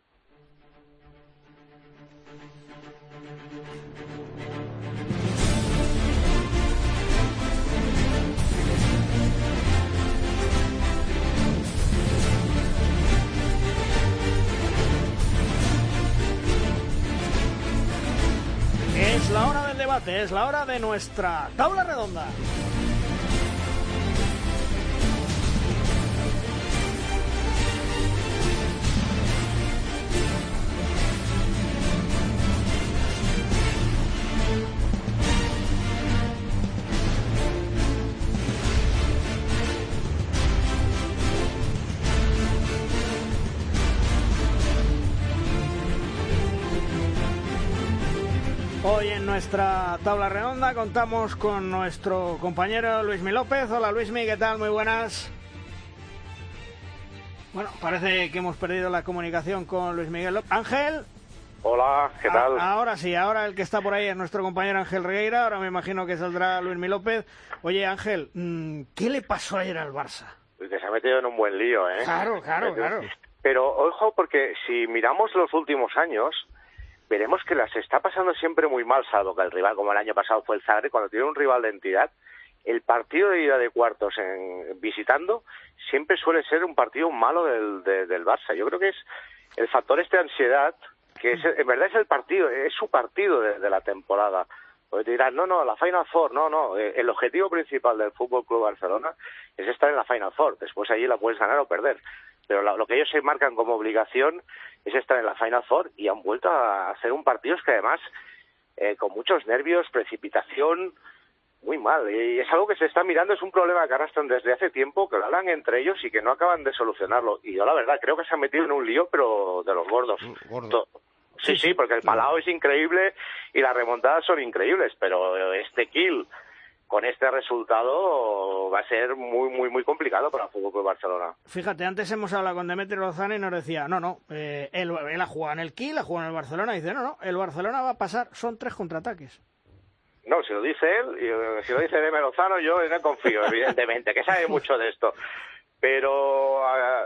Es la hora del debate, es la hora de nuestra tabla redonda. Hoy en nuestra tabla redonda contamos con nuestro compañero Luismi López. Hola Luismi, ¿qué tal? Muy buenas. Bueno, parece que hemos perdido la comunicación con Luis Miguel López. Ángel. Hola, ¿qué tal? Ahora sí, ahora el que está por ahí es nuestro compañero Ángel Regueira. Ahora me imagino que saldrá Luismi López. Oye Ángel, ¿qué le pasó ayer al Barça? Pues que se ha metido en un buen lío, ¿eh? Claro. Pero ojo, porque si miramos los últimos años, veremos que las está pasando siempre muy mal, salvo que el rival, como el año pasado fue el Zagreb, cuando tiene un rival de entidad, el partido de ida de cuartos visitando siempre suele ser un partido malo del Barça. Yo creo que es el factor de ansiedad, que en verdad es el partido, es su partido de la temporada. Porque te dirán, no, la Final Four, no. El objetivo principal del Fútbol Club Barcelona es estar en la Final Four. Después allí la puedes ganar o perder. Pero lo que ellos se marcan como obligación es estar en la Final Four y han vuelto a hacer un partido que además con muchos nervios, precipitación, muy mal. Y es algo que se está mirando, es un problema que arrastran desde hace tiempo, que lo hablan entre ellos y que no acaban de solucionarlo. Y yo la verdad creo que se han metido en un lío, pero de los gordos. Sí, porque el palao es increíble y las remontadas son increíbles, pero este kill con este resultado va a ser muy complicado para el Fútbol Club Barcelona. Fíjate, antes hemos hablado con Demetrio Lozano y nos decía, él ha jugado en el Kiel, ha jugado en el Barcelona, y dice, el Barcelona va a pasar, son 3 contraataques. No, si lo dice él, y si lo dice Demetrio Lozano, yo no confío, evidentemente, que sabe mucho de esto. Pero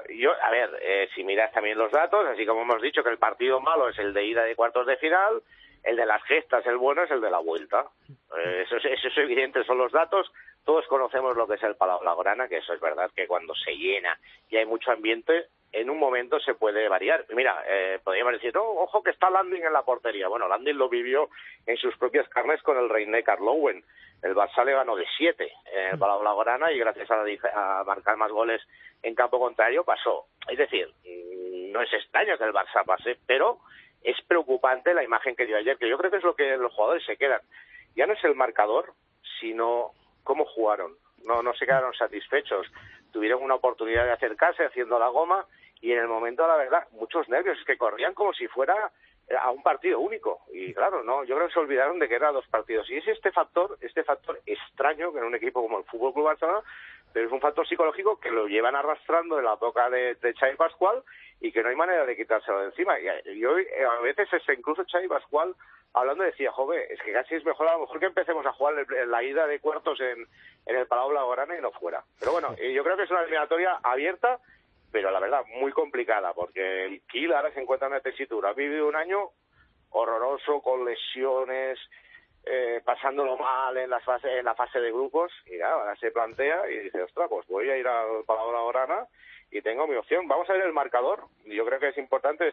si miras también los datos, así como hemos dicho que el partido malo es el de ida de cuartos de final, el de las gestas, el bueno es el de la vuelta. Eso es evidente, son los datos. Todos conocemos lo que es el Palau Blaugrana, que eso es verdad que cuando se llena y hay mucho ambiente, en un momento se puede variar. Mira, podríamos decir, ojo que está Landin en la portería. Bueno, Landin lo vivió en sus propias carnes con el Rhein-Neckar Löwen. El Barça le ganó de 7 en el Palau Blaugrana y gracias a marcar más goles en campo contrario pasó. Es decir, no es extraño que el Barça pase, pero es preocupante la imagen que dio ayer, que yo creo que es lo que los jugadores se quedan. Ya no es el marcador, sino cómo jugaron. No se quedaron satisfechos. Tuvieron una oportunidad de acercarse haciendo la goma y en el momento, la verdad, muchos nervios, es que corrían como si fuera a un partido único. Y claro, yo creo que se olvidaron de que eran 2 partidos. Y es este factor extraño que en un equipo como el FC Barcelona, pero es un factor psicológico que lo llevan arrastrando en la boca de Xavi Pascual y que no hay manera de quitárselo de encima. Y hoy, a veces, incluso Xavi Pascual, hablando, decía, joder, es que casi es mejor, a lo mejor que empecemos a jugar en la ida de cuartos en el Palau Blaugrana y no fuera. Pero bueno, yo creo que es una eliminatoria abierta, pero la verdad, muy complicada, porque el Kiel ahora se encuentra en una tesitura. Ha vivido un año horroroso, con lesiones, pasándolo mal en la fase de grupos, y nada, ahora se plantea y dice, ostras, pues voy a ir al Palau Blaugrana y tengo mi opción. Vamos a ver el marcador. Yo creo que es importante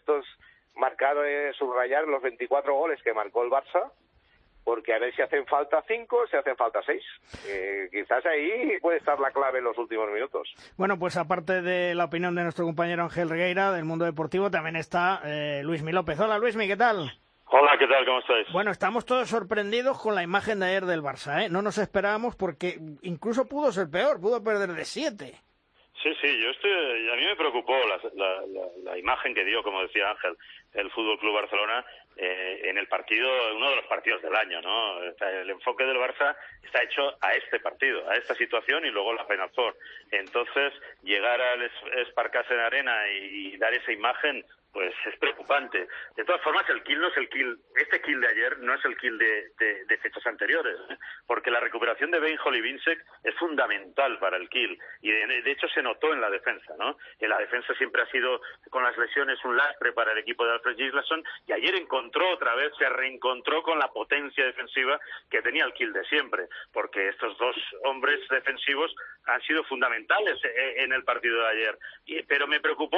subrayar los 24 goles que marcó el Barça, porque a ver si hacen falta 5, si hacen falta 6. Quizás ahí puede estar la clave en los últimos minutos. Bueno, pues aparte de la opinión de nuestro compañero Ángel Regueira del Mundo Deportivo, también está Luismi López. Hola, Luismi, ¿qué tal? Hola, ¿qué tal? ¿Cómo estáis? Bueno, estamos todos sorprendidos con la imagen de ayer del Barça, ¿eh? No nos esperábamos porque incluso pudo ser peor, pudo perder de 7. Sí, a mí me preocupó la imagen que dio, como decía Ángel, el Fútbol Club Barcelona en el partido, uno de los partidos del año, ¿no? El enfoque del Barça está hecho a este partido, a esta situación y luego la Final Four. Entonces, llegar al Sparkassen Arena y dar esa imagen, pues es preocupante. De todas formas, el Kiel no es el Kiel, este Kiel de ayer no es el Kiel de fechas anteriores, ¿eh? Porque la recuperación de Ben Holivinsek es fundamental para el Kiel y de hecho se notó en la defensa, ¿no? En la defensa siempre ha sido con las lesiones un lastre para el equipo de Alfred Gislason y ayer se reencontró con la potencia defensiva que tenía el Kiel de siempre, porque estos 2 hombres defensivos han sido fundamentales en el partido de ayer. Pero me preocupó,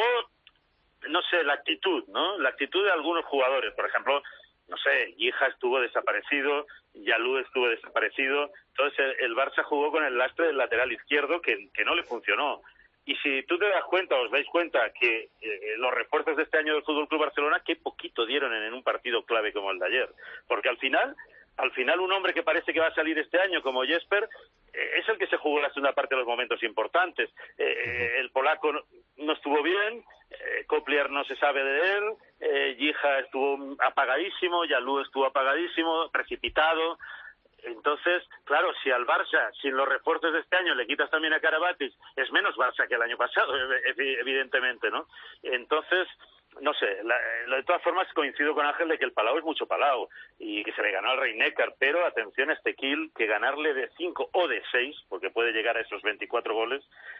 no sé, la actitud, ¿no? La actitud de algunos jugadores, por ejemplo, no sé, Guija estuvo desaparecido, Yalou estuvo desaparecido, entonces el Barça jugó con el lastre del lateral izquierdo que no le funcionó. Y si tú te das cuenta, os dais cuenta que los refuerzos de este año del Fútbol Club Barcelona, qué poquito dieron en un partido clave como el de ayer, porque al final un hombre que parece que va a salir este año como Jesper es el que se jugó la segunda parte de los momentos importantes. El polaco no estuvo bien, Coplier no se sabe de él, Guija estuvo apagadísimo, Yalou estuvo apagadísimo, precipitado. Entonces, claro, si al Barça, sin los refuerzos de este año, le quitas también a Karabatic, es menos Barça que el año pasado, evidentemente, ¿no? Entonces, no sé, de todas formas coincido con Ángel de que el Palau es mucho Palau y que se le ganó al Rhein-Neckar, pero atención a este Kiel, que ganarle de 5 o de 6, porque puede llegar a esos 24 goles,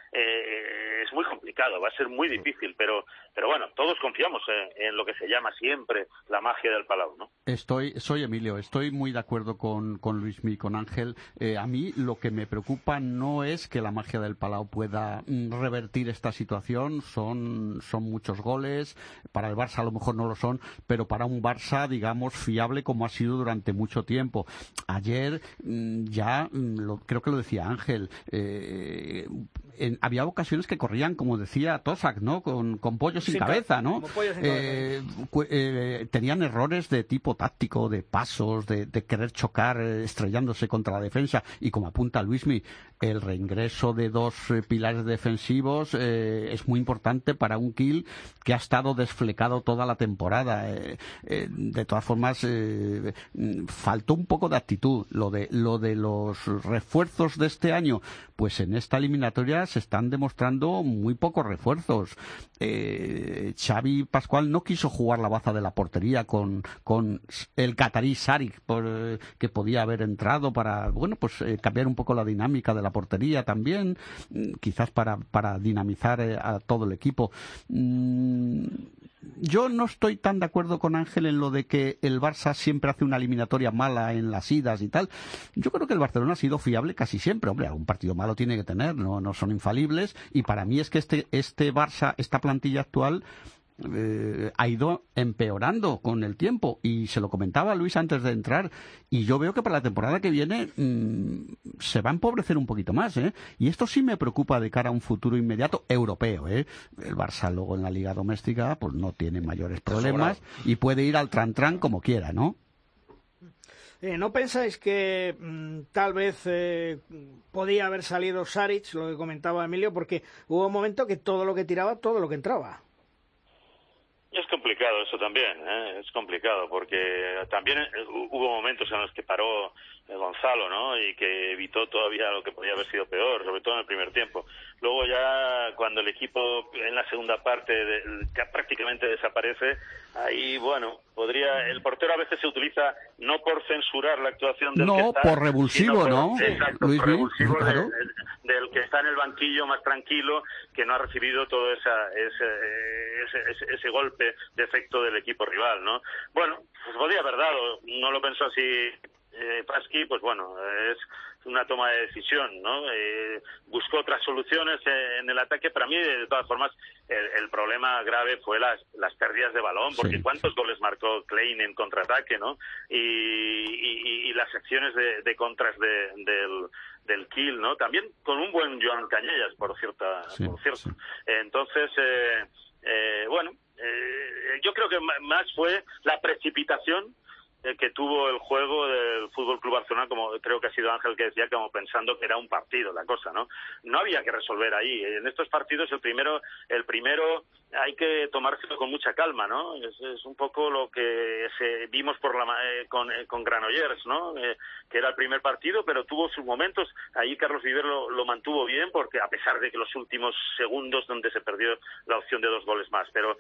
es muy complicado, va a ser muy difícil, pero bueno, todos confiamos en lo que se llama siempre la magia del Palau, ¿no? Soy Emilio, estoy muy de acuerdo con Luismi, con Ángel. A mí lo que me preocupa no es que la magia del Palau pueda revertir esta situación, son muchos goles, para el Barça a lo mejor no lo son, pero para un Barça, digamos, fiable como ha sido durante mucho tiempo. Ayer creo que lo decía Ángel, había ocasiones que corrían, como decía Tosak, ¿no? Con pollo sin cabeza, ¿no? Tenían errores de tipo táctico, de pasos, de querer chocar, estrellándose contra la defensa. Y como apunta Luismi, el reingreso de 2 pilares defensivos es muy importante para un Kiel que ha estado desflecado toda la temporada. De todas formas, faltó un poco de actitud. Lo de los refuerzos de este año, pues en esta eliminatoria plantilla se están demostrando muy pocos refuerzos. Xavi Pascual no quiso jugar la baza de la portería con el catarí Saric, que podía haber entrado para, bueno, pues cambiar un poco la dinámica de la portería también, quizás para dinamizar a todo el equipo. Yo no estoy tan de acuerdo con Ángel en lo de que el Barça siempre hace una eliminatoria mala en las idas y tal. Yo creo que el Barcelona ha sido fiable casi siempre. Hombre, algún partido malo tiene que tener, no son infalibles. Y para mí es que este Barça, esta plantilla actual, ha ido empeorando con el tiempo, y se lo comentaba Luis antes de entrar, y yo veo que para la temporada que viene se va a empobrecer un poquito más, y esto sí me preocupa de cara a un futuro inmediato europeo. El Barça luego en la liga doméstica pues no tiene mayores problemas y puede ir al tran como quiera, ¿no? ¿No pensáis que tal vez podía haber salido Saric, lo que comentaba Emilio, porque hubo un momento que todo lo que tiraba, todo lo que entraba? Es complicado eso también, es complicado, porque también hubo momentos en los que paró Gonzalo, ¿no? Y que evitó todavía lo que podía haber sido peor, sobre todo en el primer tiempo. Luego ya cuando el equipo en la segunda parte ya prácticamente desaparece, ahí, bueno, el portero a veces se utiliza no por censurar la actuación del que está, por revulsivo, ¿no? Exacto, Luis, por revulsivo, claro, del que está en el banquillo más tranquilo, que no ha recibido todo ese golpe de efecto del equipo rival, ¿no? Bueno, pues podía haber dado, no lo pensó así Pasqui, pues bueno, es una toma de decisión, ¿no? Buscó otras soluciones en el ataque. Para mí, de todas formas, el problema grave fue las pérdidas de balón, porque ¿cuántos goles marcó Klein en contraataque, no? Y las acciones de contras del Kiel, ¿no? También con un buen Joan Cañellas, por cierto. Entonces, bueno, yo creo que más fue la precipitación que tuvo el juego del Fútbol Club Barcelona, como creo que ha sido Ángel que decía, como pensando que era un partido la cosa, ¿no? No había que resolver ahí. En estos partidos el primero hay que tomárselo con mucha calma, ¿no? Es un poco lo que vimos con Granollers, ¿no? Que era el primer partido, pero tuvo sus momentos. Ahí Carlos Viver lo mantuvo bien, porque a pesar de que los últimos segundos donde se perdió la opción de 2 goles más, pero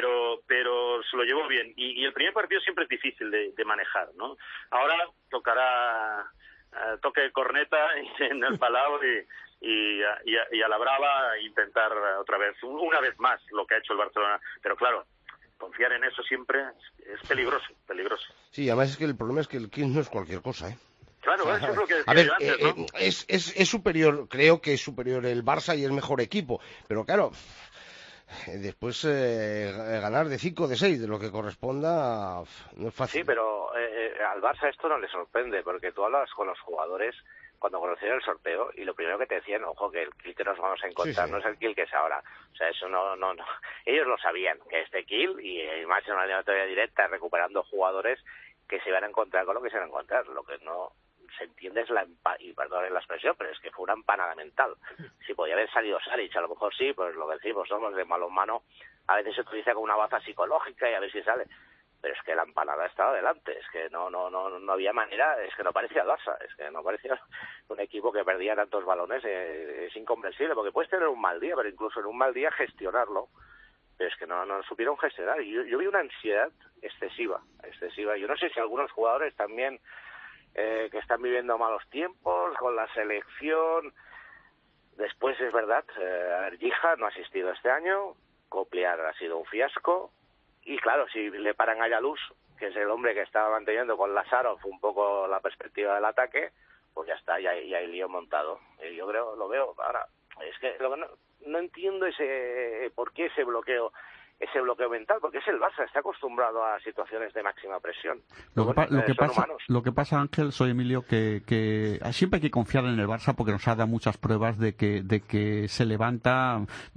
se lo llevó bien. Y el primer partido siempre es difícil de manejar, ¿no? Ahora tocará toque de corneta en el Palau y a la brava intentar otra vez, una vez más, lo que ha hecho el Barcelona. Pero claro, confiar en eso siempre es peligroso. Sí, además es que el problema es que el Kiel no es cualquier cosa, Claro, eso es lo que decía yo antes, ¿no? Es superior, creo que es superior el Barça y el mejor equipo, pero claro, después ganar de 5 de 6 de lo que corresponda no es fácil. Sí, pero al Barça esto no le sorprende, porque tú hablas con los jugadores cuando conocieron el sorteo y lo primero que te decían, ojo, que el Kiel que nos vamos a encontrar no es el Kiel que es ahora. O sea, eso no. Ellos lo sabían, que este Kiel, y más en una eliminatoria directa, recuperando jugadores, que se iban a encontrar con lo que se iban a encontrar. Lo que no se entiende es y perdonen la expresión, pero es que fue una empanada mental. Si podía haber salido Saric, a lo mejor sí, pues lo que decimos, somos de balonmano, a veces se utiliza como una baza psicológica y a ver si sale. Pero es que la empanada estaba delante, es que no había manera, es que no parecía el Barça, es que no parecía un equipo que perdía tantos balones, es incomprensible, porque puedes tener un mal día, pero incluso en un mal día gestionarlo, pero es que no supieron gestionar, y yo vi una ansiedad excesiva, yo no sé si algunos jugadores también que están viviendo malos tiempos con la selección. Después es verdad, Gija no ha asistido este año, Copliar ha sido un fiasco, y claro, si le paran a Yaluz, que es el hombre que estaba manteniendo con Lazarov un poco la perspectiva del ataque, pues ya está, ya hay lío montado. Y yo lo veo ahora. Es que lo que no entiendo por qué ese bloqueo mental, porque es el Barça, está acostumbrado a situaciones de máxima presión. Lo que pasa, Ángel, soy Emilio, que siempre hay que confiar en el Barça, porque nos ha dado muchas pruebas de que se levanta,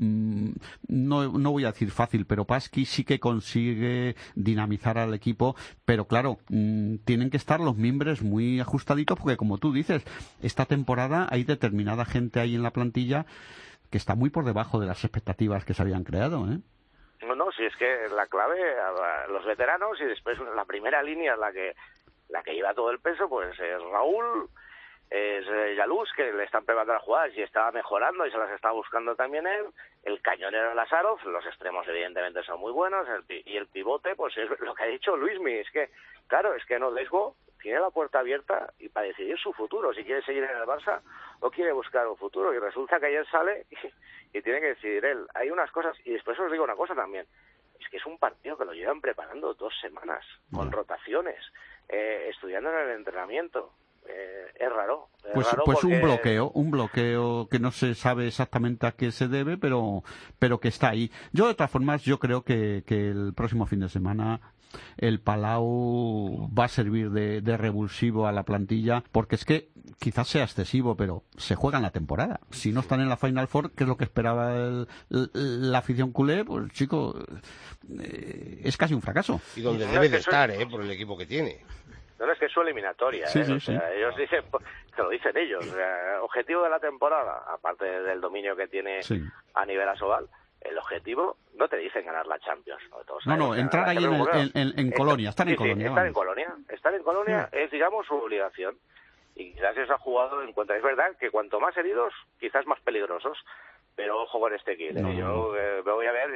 no voy a decir fácil, pero Pasqui sí que consigue dinamizar al equipo, pero claro, tienen que estar los miembros muy ajustaditos, porque como tú dices, esta temporada hay determinada gente ahí en la plantilla que está muy por debajo de las expectativas que se habían creado, No, si es que la clave, los veteranos, y después la primera línea, la que lleva todo el peso, pues es Raúl, es Yaluz, que le están pegando las jugadas y estaba mejorando y se las está buscando también él. El cañonero Lazarov, los extremos evidentemente son muy buenos, y el pivote, pues es lo que ha dicho Luismi, es que, claro, es que no Lesgo tiene la puerta abierta y para decidir su futuro, si quiere seguir en el Barça o quiere buscar un futuro, y resulta que ayer sale y tiene que decidir él. Hay unas cosas, y después os digo una cosa también, es que es un partido que lo llevan preparando 2 semanas, con rotaciones, estudiando en el entrenamiento. Es raro. Pues porque... un bloqueo que no se sabe exactamente a qué se debe, pero que está ahí. Yo, de todas formas, yo creo que el próximo fin de semana el Palau va a servir de revulsivo a la plantilla, porque es que quizás sea excesivo, pero se juega en la temporada. Si no están en la Final Four, que es lo que esperaba la afición culé, pues chico, es casi un fracaso. Y donde debe de estar, por el equipo que tiene. No, es que es su eliminatoria. Sí, ellos dicen, que lo dicen ellos. Objetivo de la temporada, aparte del dominio que tiene a nivel Asobal, el objetivo no te dicen ganar la Champions. No, entrar ahí en Colonia, estar en Colonia. Estar en Colonia es, digamos, su obligación. Y quizás eso ha jugado en cuenta. Es verdad que cuanto más heridos, quizás más peligrosos. Pero ojo con este Kiel. Yo me voy a ver.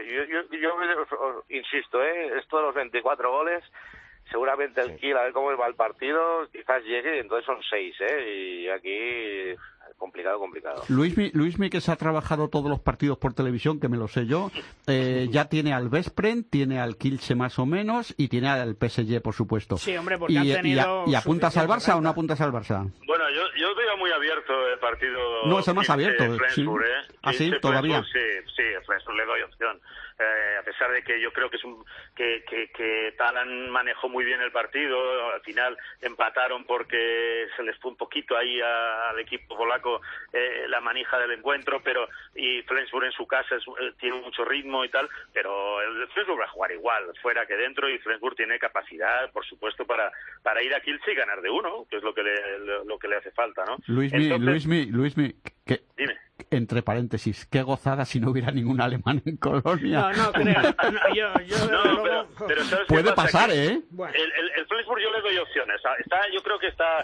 Yo insisto, esto de los 24 goles... Seguramente el Kiel, a ver cómo va el partido, quizás llegue y entonces son 6, y aquí complicado. Luismi, que se ha trabajado todos los partidos por televisión, que me lo sé yo, ya tiene al Veszprém, tiene al Kielce más o menos, y tiene al PSG, por supuesto. Sí, hombre, porque han tenido... ¿Y apuntas al Barça o no apuntas al Barça? Bueno, yo veo muy abierto el partido... No, es el más abierto. Flensburg, sí. ¿Ah, sí? ¿Todavía? Sí, Flensburg le doy opción. A pesar de que yo creo que que Talan manejó muy bien el partido, al final empataron porque se les fue un poquito ahí al equipo polaco la manija del encuentro, y Flensburg en su casa tiene mucho ritmo y tal, pero el Flensburg va a jugar igual fuera que dentro, y Flensburg tiene capacidad, por supuesto, para ir a Kielce y ganar de 1, que es lo que le hace falta, ¿no? Luismi, dime. Entre paréntesis, qué gozada si no hubiera ningún alemán en Colonia. No creo. Pero ¿sabes puede qué pasa? Pasar, Bueno. El Flensburg yo le doy opciones. Yo creo que está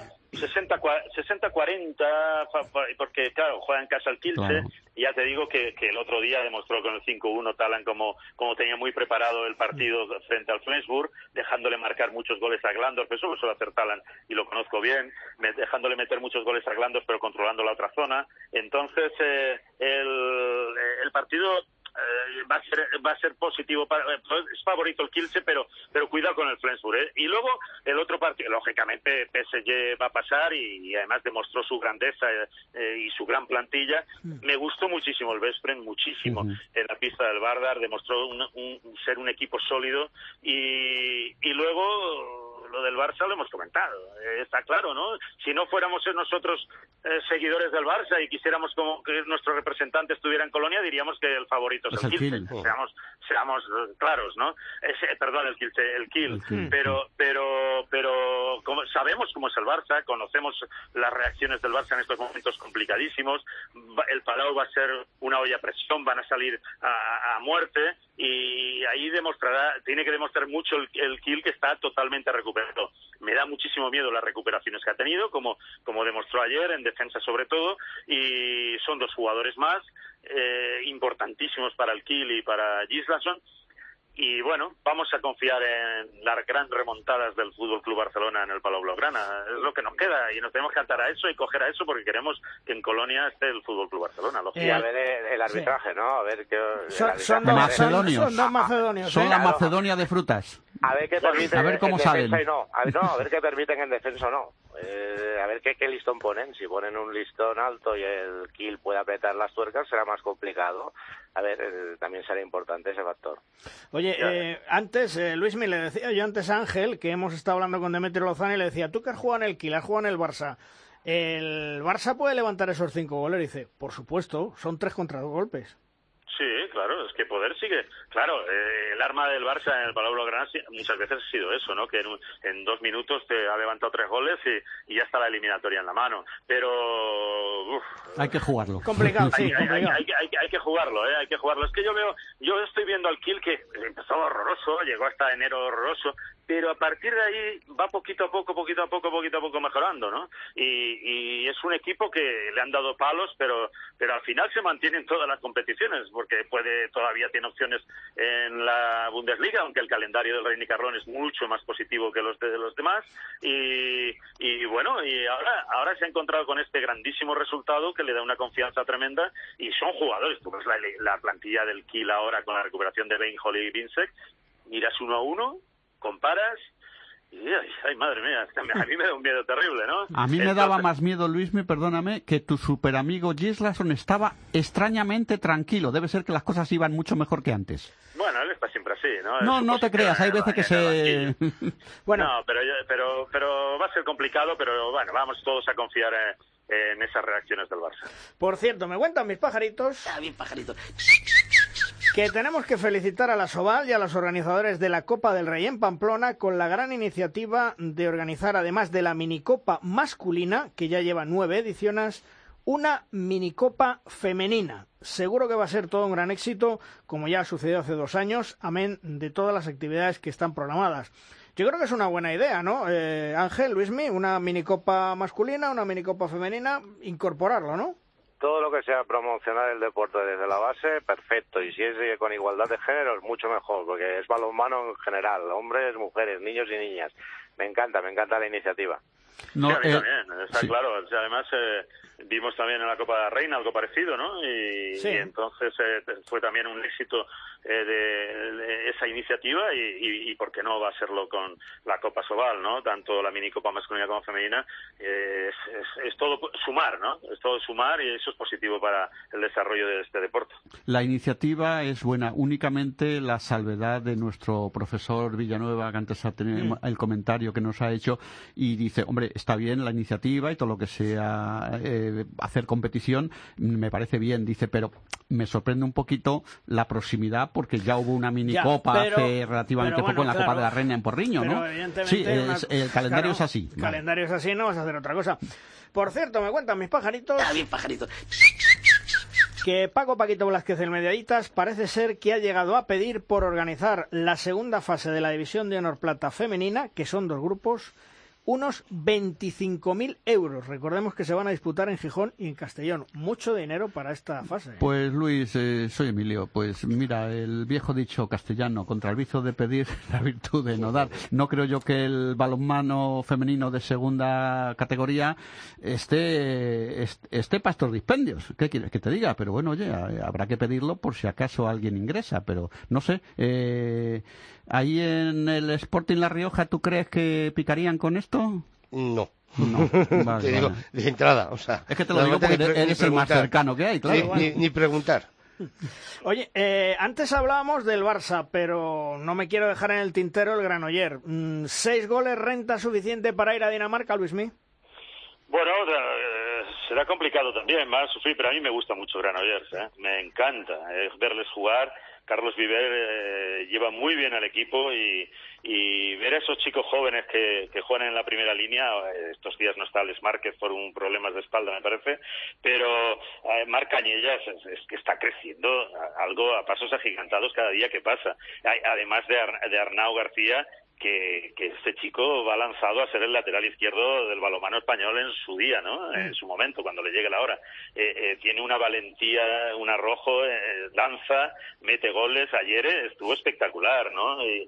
60-40, porque claro, juega en casa el Kielce, claro. Y ya te digo que el otro día demostró con el 5-1 Talan como tenía muy preparado el partido frente al Flensburg, dejándole marcar muchos goles a Glandorf, eso lo suele hacer Talan y lo conozco bien, dejándole meter muchos goles a Glandorf pero controlando la otra zona. Entonces el partido va a ser positivo, es favorito el Kielce, pero cuidado con el Flensburg, Y luego el otro partido, lógicamente PSG va a pasar, y además demostró su grandeza y su gran plantilla. Me gustó muchísimo el Veszprém, muchísimo, en la pista del Vardar, demostró ser un equipo sólido, y luego lo del Barça lo hemos comentado, está claro, ¿no? Si no fuéramos nosotros seguidores del Barça y quisiéramos como que nuestro representante estuviera en Colonia, diríamos que el favorito es el Kielce. Seamos claros, ¿no? El Kiel. Pero sabemos cómo es el Barça, conocemos las reacciones del Barça en estos momentos complicadísimos. El Palau va a ser una olla a presión, van a salir a muerte, y ahí tiene que demostrar mucho el Kiel, que está totalmente recuperado. Me da muchísimo miedo las recuperaciones que ha tenido, como demostró ayer, en defensa sobre todo, y son 2 jugadores más importantísimos para el Kiel y para Gislason. Y bueno, vamos a confiar en las grandes remontadas del Fútbol Club Barcelona en el Palau Blaugrana. Es lo que nos queda, y nos tenemos que atar a eso y coger a eso, porque queremos que en Colonia esté el Fútbol Club Barcelona. Y a ver el arbitraje, sí. ¿No? A ver qué. Son dos macedonios. Son la Macedonia de frutas. A ver qué permiten. A ver cómo salen. A ver qué permiten en defensa o no. A ver qué listón ponen. Si ponen un listón alto y el Kiel puede apretar las tuercas, será más complicado. A ver, también será importante ese factor. Oye, antes, Luismi, le decía yo antes a Ángel, que hemos estado hablando con Demetrio Lozano, y le decía, tú que has jugado en el Kiel, has jugado en el Barça, ¿el Barça puede levantar esos 5 goles? Y dice, por supuesto, son 3 contragolpes. Sí, claro, es que poder sigue. Claro, el arma del Barça en el Palau Blaugrana muchas veces ha sido eso, ¿no? Que en 2 minutos te ha levantado 3 goles y ya está la eliminatoria en la mano. Pero hay que jugarlo. Complicado, sí. Hay que jugarlo, hay que jugarlo. Es que yo estoy viendo al Kiel, que empezó horroroso, llegó hasta enero horroroso, pero a partir de ahí va poquito a poco mejorando, ¿no? Y es un equipo que le han dado palos, pero al final se mantiene en todas las competiciones, porque todavía tiene opciones en la Bundesliga, aunque el calendario del Rhein Carlón es mucho más positivo que los de los demás, y bueno, y ahora se ha encontrado con este grandísimo resultado que le da una confianza tremenda, y son jugadores. Tú ves la plantilla del Kiel ahora con la recuperación de Beinhol y Vincek, miras 1-1, comparas y ay, madre mía, a mí me da un miedo terrible, ¿no? A mí me daba más miedo, Luismi, perdóname, que tu superamigo Gislason estaba extrañamente tranquilo. Debe ser que las cosas iban mucho mejor que antes. Bueno, él está siempre así, ¿no? No te creas, hay veces que se... Bueno, no, pero va a ser complicado, pero bueno, vamos todos a confiar en esas reacciones del Barça. Por cierto, me cuentan mis pajaritos... Bien pajaritos. Que tenemos que felicitar a la Soval y a los organizadores de la Copa del Rey en Pamplona con la gran iniciativa de organizar, además de la minicopa masculina, que ya lleva 9 ediciones, una minicopa femenina. Seguro que va a ser todo un gran éxito, como ya sucedió hace 2 años, amén de todas las actividades que están programadas. Yo creo que es una buena idea, ¿no? Ángel, Luismi, una minicopa masculina, una minicopa femenina, incorporarlo, ¿no? Todo lo que sea promocionar el deporte desde la base, perfecto. Y si es con igualdad de género, es mucho mejor, porque es balonmano en general, hombres, mujeres, niños y niñas. Me encanta la iniciativa. No, sí, a mí también, está sí. Claro. O sea, además, vimos también en la Copa de la Reina algo parecido, ¿no? Y entonces fue también un éxito de esa iniciativa y por qué no va a serlo con la Copa Soval, ¿no? Tanto la minicopa masculina como femenina, es todo sumar, ¿no? Es todo sumar y eso es positivo para el desarrollo de este deporte. La iniciativa es buena, únicamente la salvedad de nuestro profesor Villanueva, que antes ha tenido el comentario que nos ha hecho, y dice, hombre, está bien la iniciativa y todo lo que sea hacer competición, me parece bien, dice, pero me sorprende un poquito la proximidad, porque ya hubo una minicopa hace relativamente poco en la Copa de la Reina en Porriño, ¿no? Sí, el calendario es así. El calendario es así, no vas a hacer otra cosa. Por cierto, me cuentan mis pajaritos... Bien pajaritos. Que Paquito Blázquez del Mediaditas parece ser que ha llegado a pedir por organizar la segunda fase de la División de Honor Plata femenina, que son 2 grupos, unos 25.000 euros. Recordemos que se van a disputar en Gijón y en Castellón. Mucho dinero para esta fase. Pues Luis, soy Emilio. Pues mira, el viejo dicho castellano, contra el vicio de pedir, la virtud de no dar. No creo yo que el balonmano femenino de segunda categoría esté para estos dispendios. ¿Qué quieres que te diga? Pero bueno, oye, habrá que pedirlo por si acaso alguien ingresa. Pero no sé, ahí en el Sporting La Rioja, ¿tú crees que picarían con esto? No. Vale, te digo, de entrada, o sea... Es que te lo digo porque eres el más cercano que hay, claro. Ni preguntar. Oye, antes hablábamos del Barça, pero no me quiero dejar en el tintero el Granollers. 6 goles, ¿renta suficiente para ir a Dinamarca, Luismi? Bueno, será complicado también, va a sufrir, pero a mí me gusta mucho Granollers, me encanta verles jugar. Carlos Viver lleva muy bien al equipo y ver a esos chicos jóvenes que juegan en la primera línea. Estos días no está Alex Márquez por un problemas de espalda, me parece, pero Marc Cañellas es que está creciendo algo a pasos agigantados cada día que pasa. Además de Arnau García, que este chico va lanzado a ser el lateral izquierdo del balonmano español en su día, ¿no? En su momento, cuando le llegue la hora. Tiene una valentía, un arrojo, lanza, mete goles. Ayer estuvo espectacular, ¿no? Y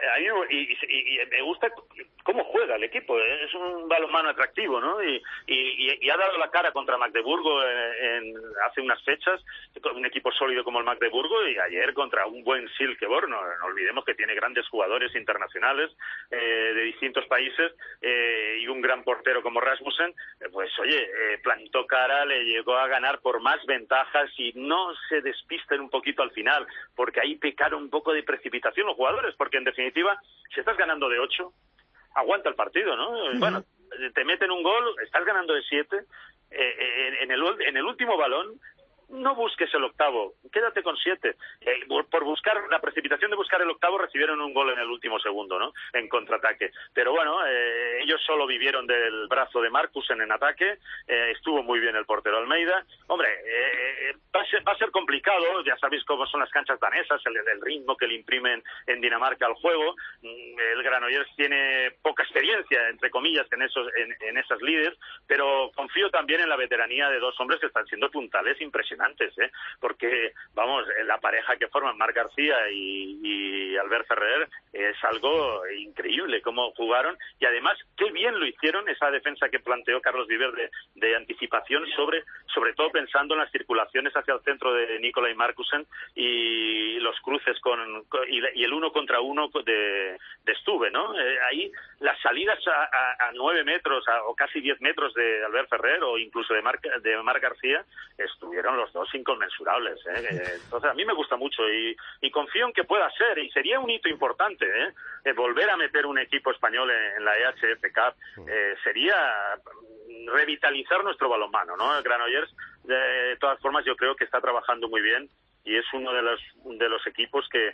me gusta cómo juega el equipo. Es un balonmano atractivo, ¿no? Y ha dado la cara contra Magdeburgo hace unas fechas, con un equipo sólido como el Magdeburgo, y ayer contra un buen Silkeborg. No olvidemos que tiene grandes jugadores internacionales de distintos países, y un gran portero como Rasmussen, pues oye, plantó cara, le llegó a ganar por más ventajas y no se despisten un poquito al final, porque ahí pecaron un poco de precipitación los jugadores, porque en definitiva, si estás ganando de 8, aguanta el partido, ¿no? Bueno, te meten un gol, estás ganando de 7, en el último balón no busques el octavo, quédate con 7. Por buscar la precipitación de buscar el octavo recibieron un gol en el último segundo, ¿no? En contraataque. Pero bueno, ellos solo vivieron del brazo de Markusen en ataque, estuvo muy bien el portero Almeida. Hombre, va a ser complicado, ya sabéis cómo son las canchas danesas, el ritmo que le imprimen en Dinamarca al juego. El Granollers tiene poca experiencia, entre comillas, en esas líderes, pero confío también en la veteranía de dos hombres que están siendo puntales impresionantes, porque, vamos, la pareja que forman, Marc García y Albert Ferrer, es algo increíble cómo jugaron, y además qué bien lo hicieron esa defensa que planteó Carlos Viver de anticipación, sobre todo pensando en las circulaciones hacia el centro de Nicolai Markusen y los cruces y el 1 contra 1 de Stube, ¿no? Ahí las salidas a 9 metros o casi 10 metros de Albert Ferrer o incluso de Marc García estuvieron los dos inconmensurables, Entonces a mí me gusta mucho y confío en que pueda ser, y sería un hito importante, volver a meter un equipo español en la EHF Cup, sería revitalizar nuestro balonmano, ¿no? El Granollers, de todas formas, yo creo que está trabajando muy bien y es uno de los equipos que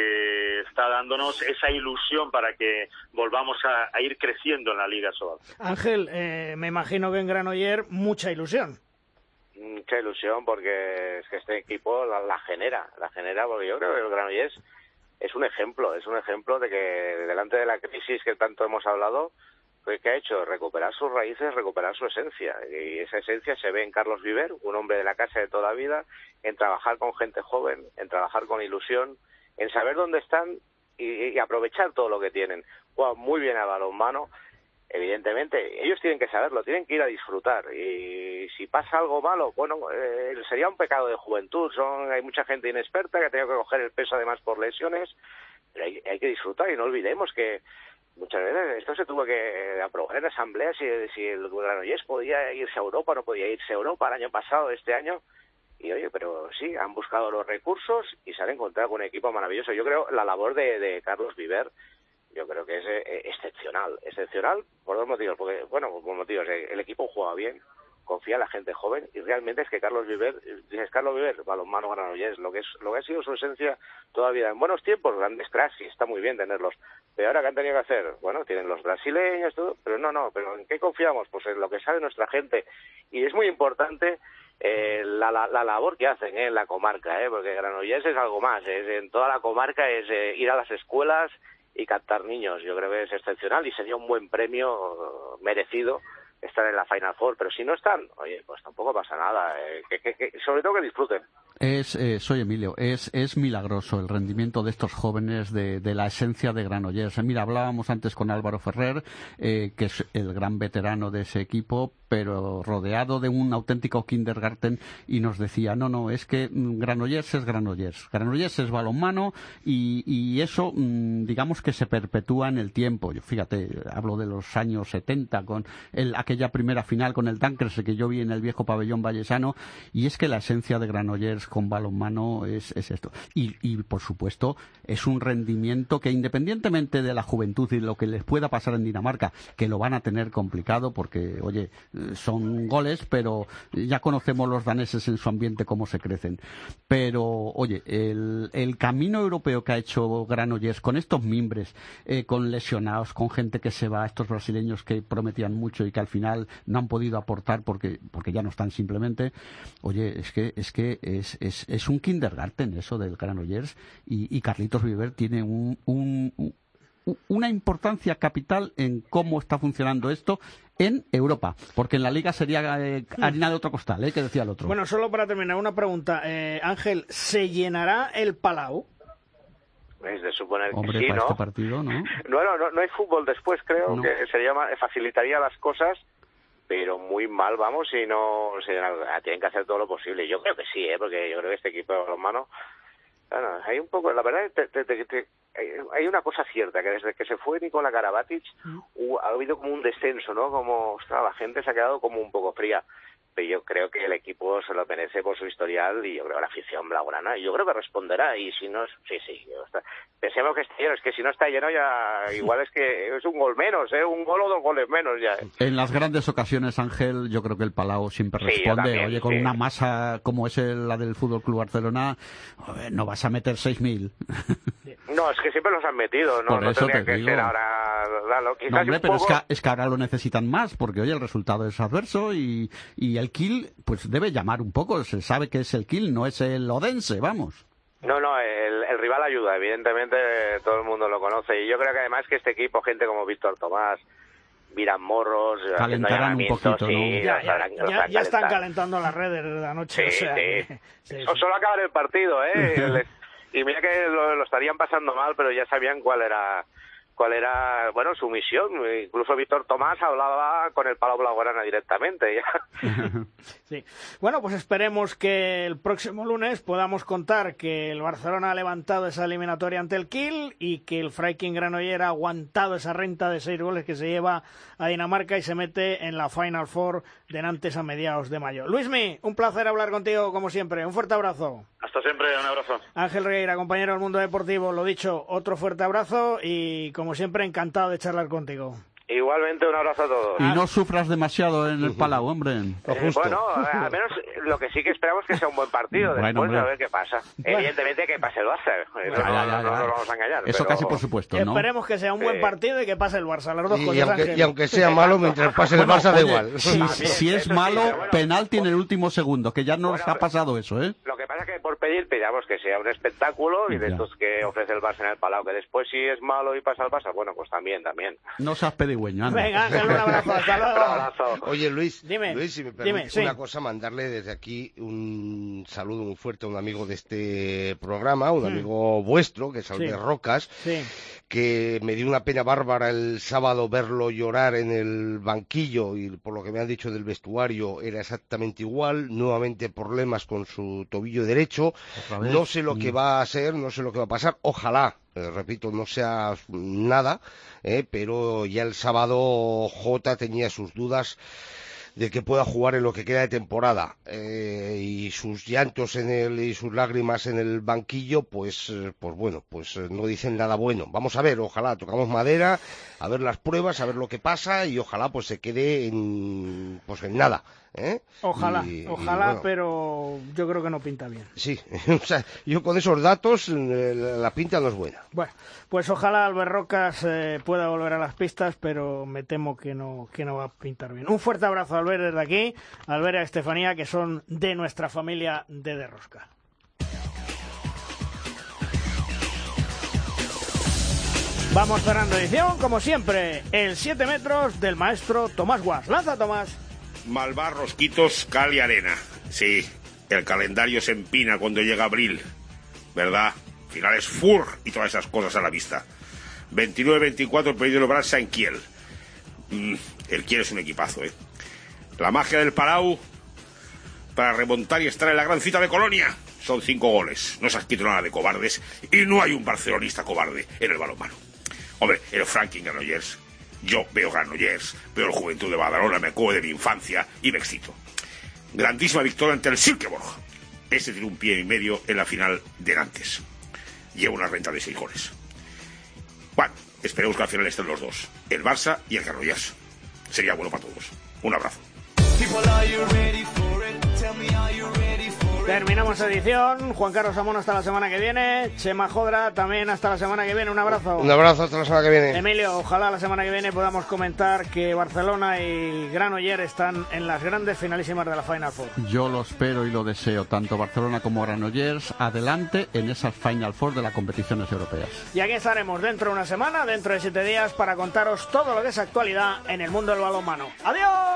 está dándonos esa ilusión para que volvamos a ir creciendo en la Liga Sobal. Ángel, me imagino que en Granollers mucha ilusión. Mucha ilusión, porque es que este equipo la genera, porque yo creo que el Granollers es un ejemplo de que delante de la crisis que tanto hemos hablado, ¿qué ha hecho? Recuperar sus raíces, recuperar su esencia. Y esa esencia se ve en Carlos Viver, un hombre de la casa de toda la vida, en trabajar con gente joven, en trabajar con ilusión, en saber dónde están y aprovechar todo lo que tienen. Juegan muy bien al balonmano. Evidentemente, ellos tienen que saberlo, tienen que ir a disfrutar. Y si pasa algo malo, bueno, sería un pecado de juventud. Hay mucha gente inexperta que ha tenido que coger el peso además por lesiones. Pero hay que disfrutar y no olvidemos que muchas veces esto se tuvo que aprobar en asamblea si el Granollers podía irse a Europa o no podía irse a Europa el año pasado, este año. Y oye, pero sí, han buscado los recursos y se han encontrado con un equipo maravilloso. Yo creo la labor de Carlos Viver, yo creo que es excepcional por dos motivos. Porque, bueno, por motivos, el equipo juega bien, confía en la gente joven y realmente es que Carlos Viver, balonmano Granollers, lo que ha sido su esencia toda la vida. En buenos tiempos, grandes cracks, y está muy bien tenerlos. Pero ahora, ¿qué han tenido que hacer? Bueno, tienen los brasileños, todo, pero ¿pero en qué confiamos? Pues en lo que sabe nuestra gente. Y es muy importante la labor que hacen en la comarca, porque Granollers es algo más, en toda la comarca es ir a las escuelas y captar niños. Yo creo que es excepcional y sería un buen premio merecido estar en la Final Four, pero si no están, oye, pues tampoco pasa nada, sobre todo que disfruten. Soy Emilio, es milagroso el rendimiento de estos jóvenes, de la esencia de Granollers. Mira, hablábamos antes con Álvaro Ferrer, que es el gran veterano de ese equipo, pero rodeado de un auténtico kindergarten, y nos decía, no, es que Granollers es Granollers. Granollers es balonmano y eso, digamos que se perpetúa en el tiempo. Yo, fíjate, hablo de los años 70 con aquella primera final con el Tancres que yo vi en el viejo pabellón vallesano, y es que la esencia de Granollers con balonmano es esto. Y por supuesto, es un rendimiento que, independientemente de la juventud y lo que les pueda pasar en Dinamarca, que lo van a tener complicado porque, oye, son goles, pero ya conocemos los daneses en su ambiente cómo se crecen. Pero, oye, el camino europeo que ha hecho Granollers con estos mimbres, con lesionados, con gente que se va, estos brasileños que prometían mucho y que al final no han podido aportar porque ya no están simplemente, oye, es que es un kindergarten eso del Granollers, y Carlitos Viver tiene una importancia capital en cómo está funcionando esto en Europa, porque en la Liga sería harina de otro costal, que decía el otro. Bueno, solo para terminar, una pregunta. Ángel, ¿se llenará el Palau? Es de suponer Hombre, que sí, para ¿no? este partido, ¿no? No hay fútbol después, creo, No. que facilitaría las cosas, pero muy mal vamos si no tienen que hacer todo lo posible. Yo creo que sí, porque yo creo que este equipo de balonmano, bueno, hay un poco, la verdad, hay una cosa cierta, que desde que se fue Nikola Karabatic ha habido como un descenso, ¿no? Como, ostras, la gente se ha quedado como un poco fría. Pero yo creo que el equipo se lo merece por su historial y yo creo que la afición blaugrana, y yo creo que responderá, y si no, sí, pensemos que está lleno, es que si no está lleno ya igual es que es un gol menos, un gol o 2 goles menos ya. En las grandes ocasiones, Ángel, yo creo que el Palau siempre responde, también, oye, con una masa como es la del Fútbol Club Barcelona, no vas a meter 6.000. No, es que siempre los han metido, ¿no? Por eso tendría que ser ahora, quizás no, hombre, un pero poco... es que ahora lo necesitan más, porque oye, el resultado es adverso y el Kiel pues debe llamar un poco, se sabe que es el Kiel, no es el Odense, vamos. No, el rival ayuda, evidentemente todo el mundo lo conoce, y yo creo que además que este equipo, gente como Víctor Tomás, Miran Morros, calentarán un poquito, sí, ¿no? Ya están calentando las redes de la noche. Sí, o sea, sí. Solo acabar el partido, y mira que lo estarían pasando mal, pero ya sabían cuál era, bueno, su misión. Incluso Víctor Tomás hablaba con el Palau Blaugrana directamente. Ya. Sí. Bueno, pues esperemos que el próximo lunes podamos contar que el Barcelona ha levantado esa eliminatoria ante el Kiel y que el Freiking Granollers ha aguantado esa renta de 6 goles que se lleva a Dinamarca y se mete en la Final Four de Nantes a mediados de mayo. Luismi, un placer hablar contigo como siempre. Un fuerte abrazo. Hasta siempre, un abrazo. Ángel Regueira, compañero del Mundo Deportivo, lo dicho, otro fuerte abrazo y como siempre encantado de charlar contigo. Igualmente, un abrazo a todos. Y no sufras demasiado en el Palau, hombre. Bueno, al menos lo que sí que esperamos que sea un buen partido. Después a ver qué pasa. Evidentemente que pase el Barça. No nos vamos a engañar. Eso pero... casi por supuesto, ¿no? Esperemos que sea un buen partido y que pase el Barça. Las dos cosas, Ángel. Y aunque sea malo, mientras pase el Barça da igual. Si es malo, penalti en el último segundo, que ya nos ha pasado eso, ¿eh? Lo que pasa es que por pedir pedíamos que sea un espectáculo y de estos que ofrece el Barça en el Palau. Que después si es malo y pasa el Barça, bueno, pues también. No seas pedigüeño, anda. Venga, Ángel, un abrazo, hasta luego. Un abrazo. Oye, Luis, dime, si me permites una sí. cosa, mandarle desde aquí un saludo muy fuerte a un amigo de este programa, un amigo vuestro, que es Albert Rocas, que me dio una pena bárbara el sábado verlo llorar en el banquillo, y por lo que me han dicho del vestuario era exactamente igual, nuevamente problemas con su tobillo derecho, no sé lo que va a ser, no sé lo que va a pasar, ojalá, repito, no sea nada, pero ya el sábado Jota tenía sus dudas de que pueda jugar en lo que queda de temporada, y sus llantos y sus lágrimas en el banquillo pues bueno, pues no dicen nada bueno. Vamos a ver, ojalá, tocamos madera, a ver las pruebas, a ver lo que pasa, y ojalá pues se quede en nada. Ojalá, bueno, pero yo creo que no pinta bien. Sí, o sea, yo con esos datos la pinta no es buena. Bueno, pues ojalá Albert Rocas pueda volver a las pistas, pero me temo que no va a pintar bien. Un fuerte abrazo a Albert desde aquí, a Albert y a Estefanía, que son de nuestra familia de Rosca. Vamos cerrando edición, como siempre, el 7 metros del maestro Tomás Guas. ¡Lanza, Tomás! Malvar, Rosquitos, cal y arena. Sí, el calendario se empina cuando llega abril, ¿verdad? Finales FUR y todas esas cosas a la vista. 29-24 el pedido del Barça en Kiel. El Kiel es un equipazo, ¿eh? La magia del Palau para remontar y estar en la gran cita de Colonia. Son 5 goles. No se ha escrito nada de cobardes y no hay un barcelonista cobarde en el balonmano. Hombre, el Freiking Granollers. Yo veo Granollers, veo el Juventud de Badalona, me acuerdo de mi infancia y me excito. Grandísima victoria ante el Silkeborg. Ese tiene un pie y medio en la final de Nantes. Lleva una renta de 6 goles. Bueno, esperemos que al final estén los dos, el Barça y el Granollers. Sería bueno para todos. Un abrazo. Terminamos edición. Juan Carlos Amón hasta la semana que viene. Chema Jodra también hasta la semana que viene. Un abrazo. Un abrazo hasta la semana que viene. Emilio, ojalá la semana que viene podamos comentar que Barcelona y Granollers están en las grandes finalísimas de la Final Four. Yo lo espero y lo deseo, tanto Barcelona como Granollers, adelante en esas Final Four de las competiciones europeas. Y aquí estaremos dentro de una semana, dentro de 7 días, para contaros todo lo que es actualidad en el mundo del balonmano. ¡Adiós!